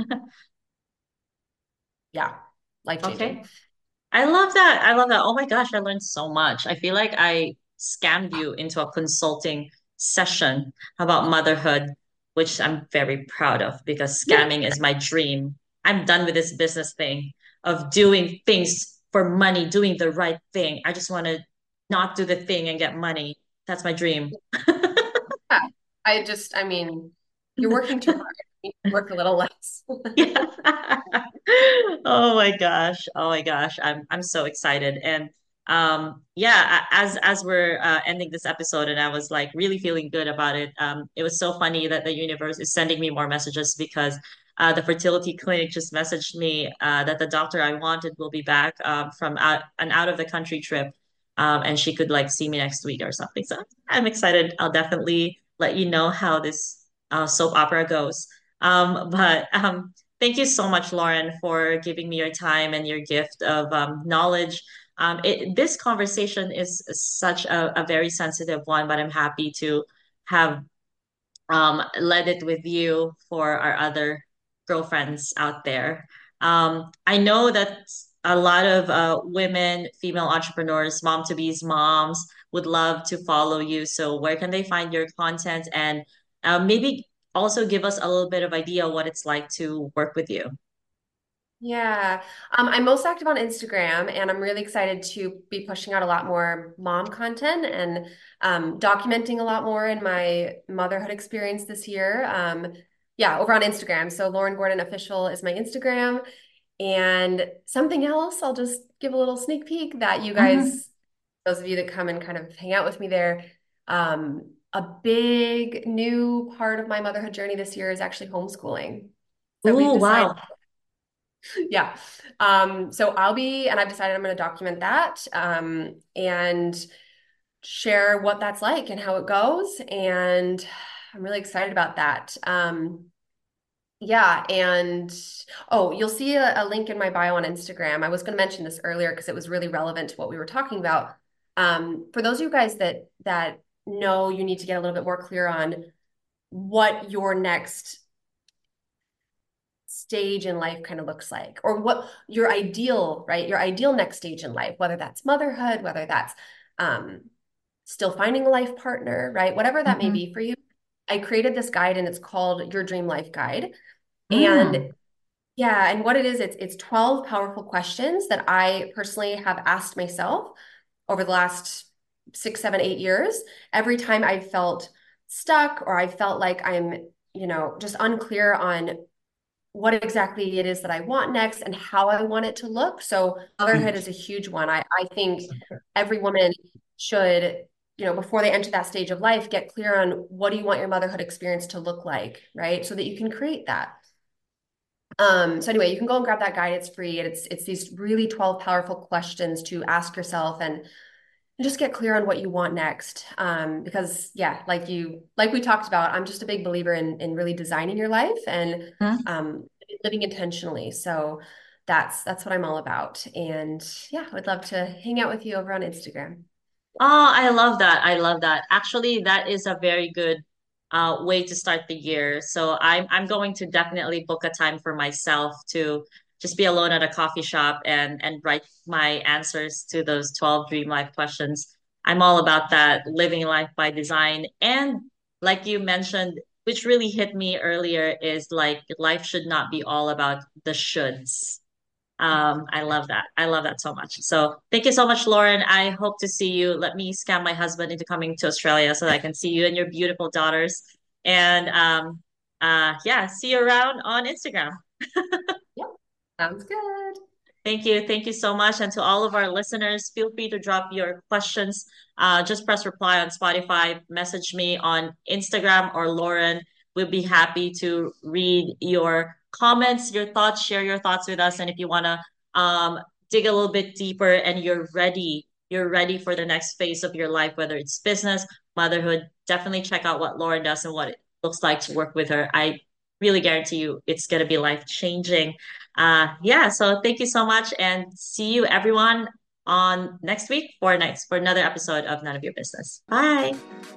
yeah, life-changing. Okay. I love that. I love that. Oh my gosh, I learned so much. I feel like I scammed you into a consulting session about motherhood, which I'm very proud of because Yeah, scamming is my dream. I'm done with this business thing of doing things for money, doing the right thing. I just want to not do the thing and get money. That's my dream. yeah. I just, I mean, you're working too hard. You need to work a little less. Yeah. Oh my gosh. Oh my gosh. I'm I'm so excited. And um yeah, a- as as we're uh, ending this episode and I was like really feeling good about it. Um it was so funny that the universe is sending me more messages because uh the fertility clinic just messaged me uh that the doctor I wanted will be back um from out, an out of the country trip. Um and she could like see me next week or something. So I'm excited. I'll definitely let you know how this uh, soap opera goes. Um, but um, thank you so much, Lauren, for giving me your time and your gift of um, knowledge. Um, it, this conversation is such a, a very sensitive one, but I'm happy to have um, led it with you for our other girlfriends out there. Um, I know that a lot of uh, women, female entrepreneurs, mom to be's moms would love to follow you. So where can they find your content and uh, maybe also give us a little bit of idea what it's like to work with you. Yeah. Um, I'm most active on Instagram, and I'm really excited to be pushing out a lot more mom content and um, documenting a lot more in my motherhood experience this year. Um, yeah, over on Instagram. So Lauren Gordon Official is my Instagram. And something else, I'll just give a little sneak peek that you Mhm. guys, those of you that come and kind of hang out with me there, um, a big new part of my motherhood journey this year is actually homeschooling. So we've Ooh, decided wow. yeah. Um, so I'll be, and I've decided I'm going to document that um, and share what that's like and how it goes. And I'm really excited about that. Um, yeah. And oh, you'll see a, a link in my bio on Instagram. I was going to mention this earlier because it was really relevant to what we were talking about. Um, for those of you guys that that know you need to get a little bit more clear on what your next stage in life kind of looks like, or what your ideal, right? Your ideal next stage in life, whether that's motherhood, whether that's um, still finding a life partner, right? Whatever that may Mhm. be for you. I created this guide and it's called Your Dream Life Guide. And Mm. yeah, and what it is, it's it's twelve powerful questions that I personally have asked myself over the last six, seven, eight years. Every time I felt stuck or I felt like I'm, you know, just unclear on what exactly it is that I want next and how I want it to look. So motherhood is a huge one. I, I think every woman should, you know, before they enter that stage of life, get clear on what do you want your motherhood experience to look like, right? So that you can create that. Um, so anyway, you can go and grab that guide. It's free. And it's it's these really twelve powerful questions to ask yourself and, and just get clear on what you want next. Um, because yeah, like you like we talked about, I'm just a big believer in in really designing your life and um living intentionally. So that's that's what I'm all about. And yeah, I would love to hang out with you over on Instagram. Oh, I love that. I love that. Actually, that is a very good uh, way to start the year. So I'm I'm going to definitely book a time for myself to just be alone at a coffee shop and and write my answers to those twelve dream life questions. I'm all about that, living life by design. And like you mentioned, which really hit me earlier, is like life should not be all about the shoulds. Um, I love that. I love that so much. So thank you so much, Lauren. I hope to see you. Let me scam my husband into coming to Australia so that I can see you and your beautiful daughters. And um, uh, yeah, see you around on Instagram. Yep. Sounds good. Thank you. Thank you so much. And to all of our listeners, feel free to drop your questions. Uh, just press reply on Spotify, message me on Instagram or Lauren. We'll be happy to read your comments, your thoughts, share your thoughts with us. And if you want to um, dig a little bit deeper and you're ready, you're ready for the next phase of your life, whether it's business, motherhood, definitely check out what Lauren does and what it looks like to work with her. I really guarantee you it's going to be life changing. Uh, yeah, so thank you so much and see you everyone on next week for next for another episode of None of Your Business. Bye.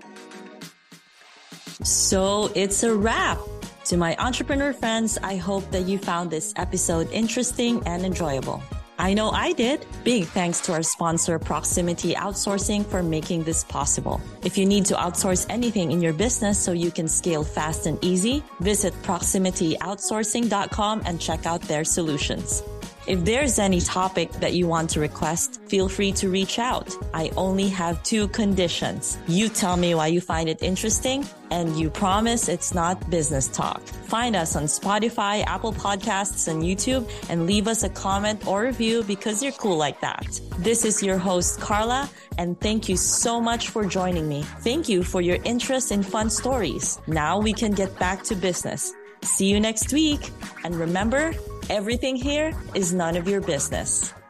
So it's a wrap. To my entrepreneur friends, I hope that you found this episode interesting and enjoyable. I know I did. Big thanks to our sponsor, Proximity Outsourcing, for making this possible. If you need to outsource anything in your business so you can scale fast and easy, visit proximity outsourcing dot com and check out their solutions. If there's any topic that you want to request, feel free to reach out. I only have two conditions. You tell me why you find it interesting, and you promise it's not business talk. Find us on Spotify, Apple Podcasts, and YouTube, and leave us a comment or review because you're cool like that. This is your host, Carla, and thank you so much for joining me. Thank you for your interest in fun stories. Now we can get back to business. See you next week. And remember, everything here is none of your business.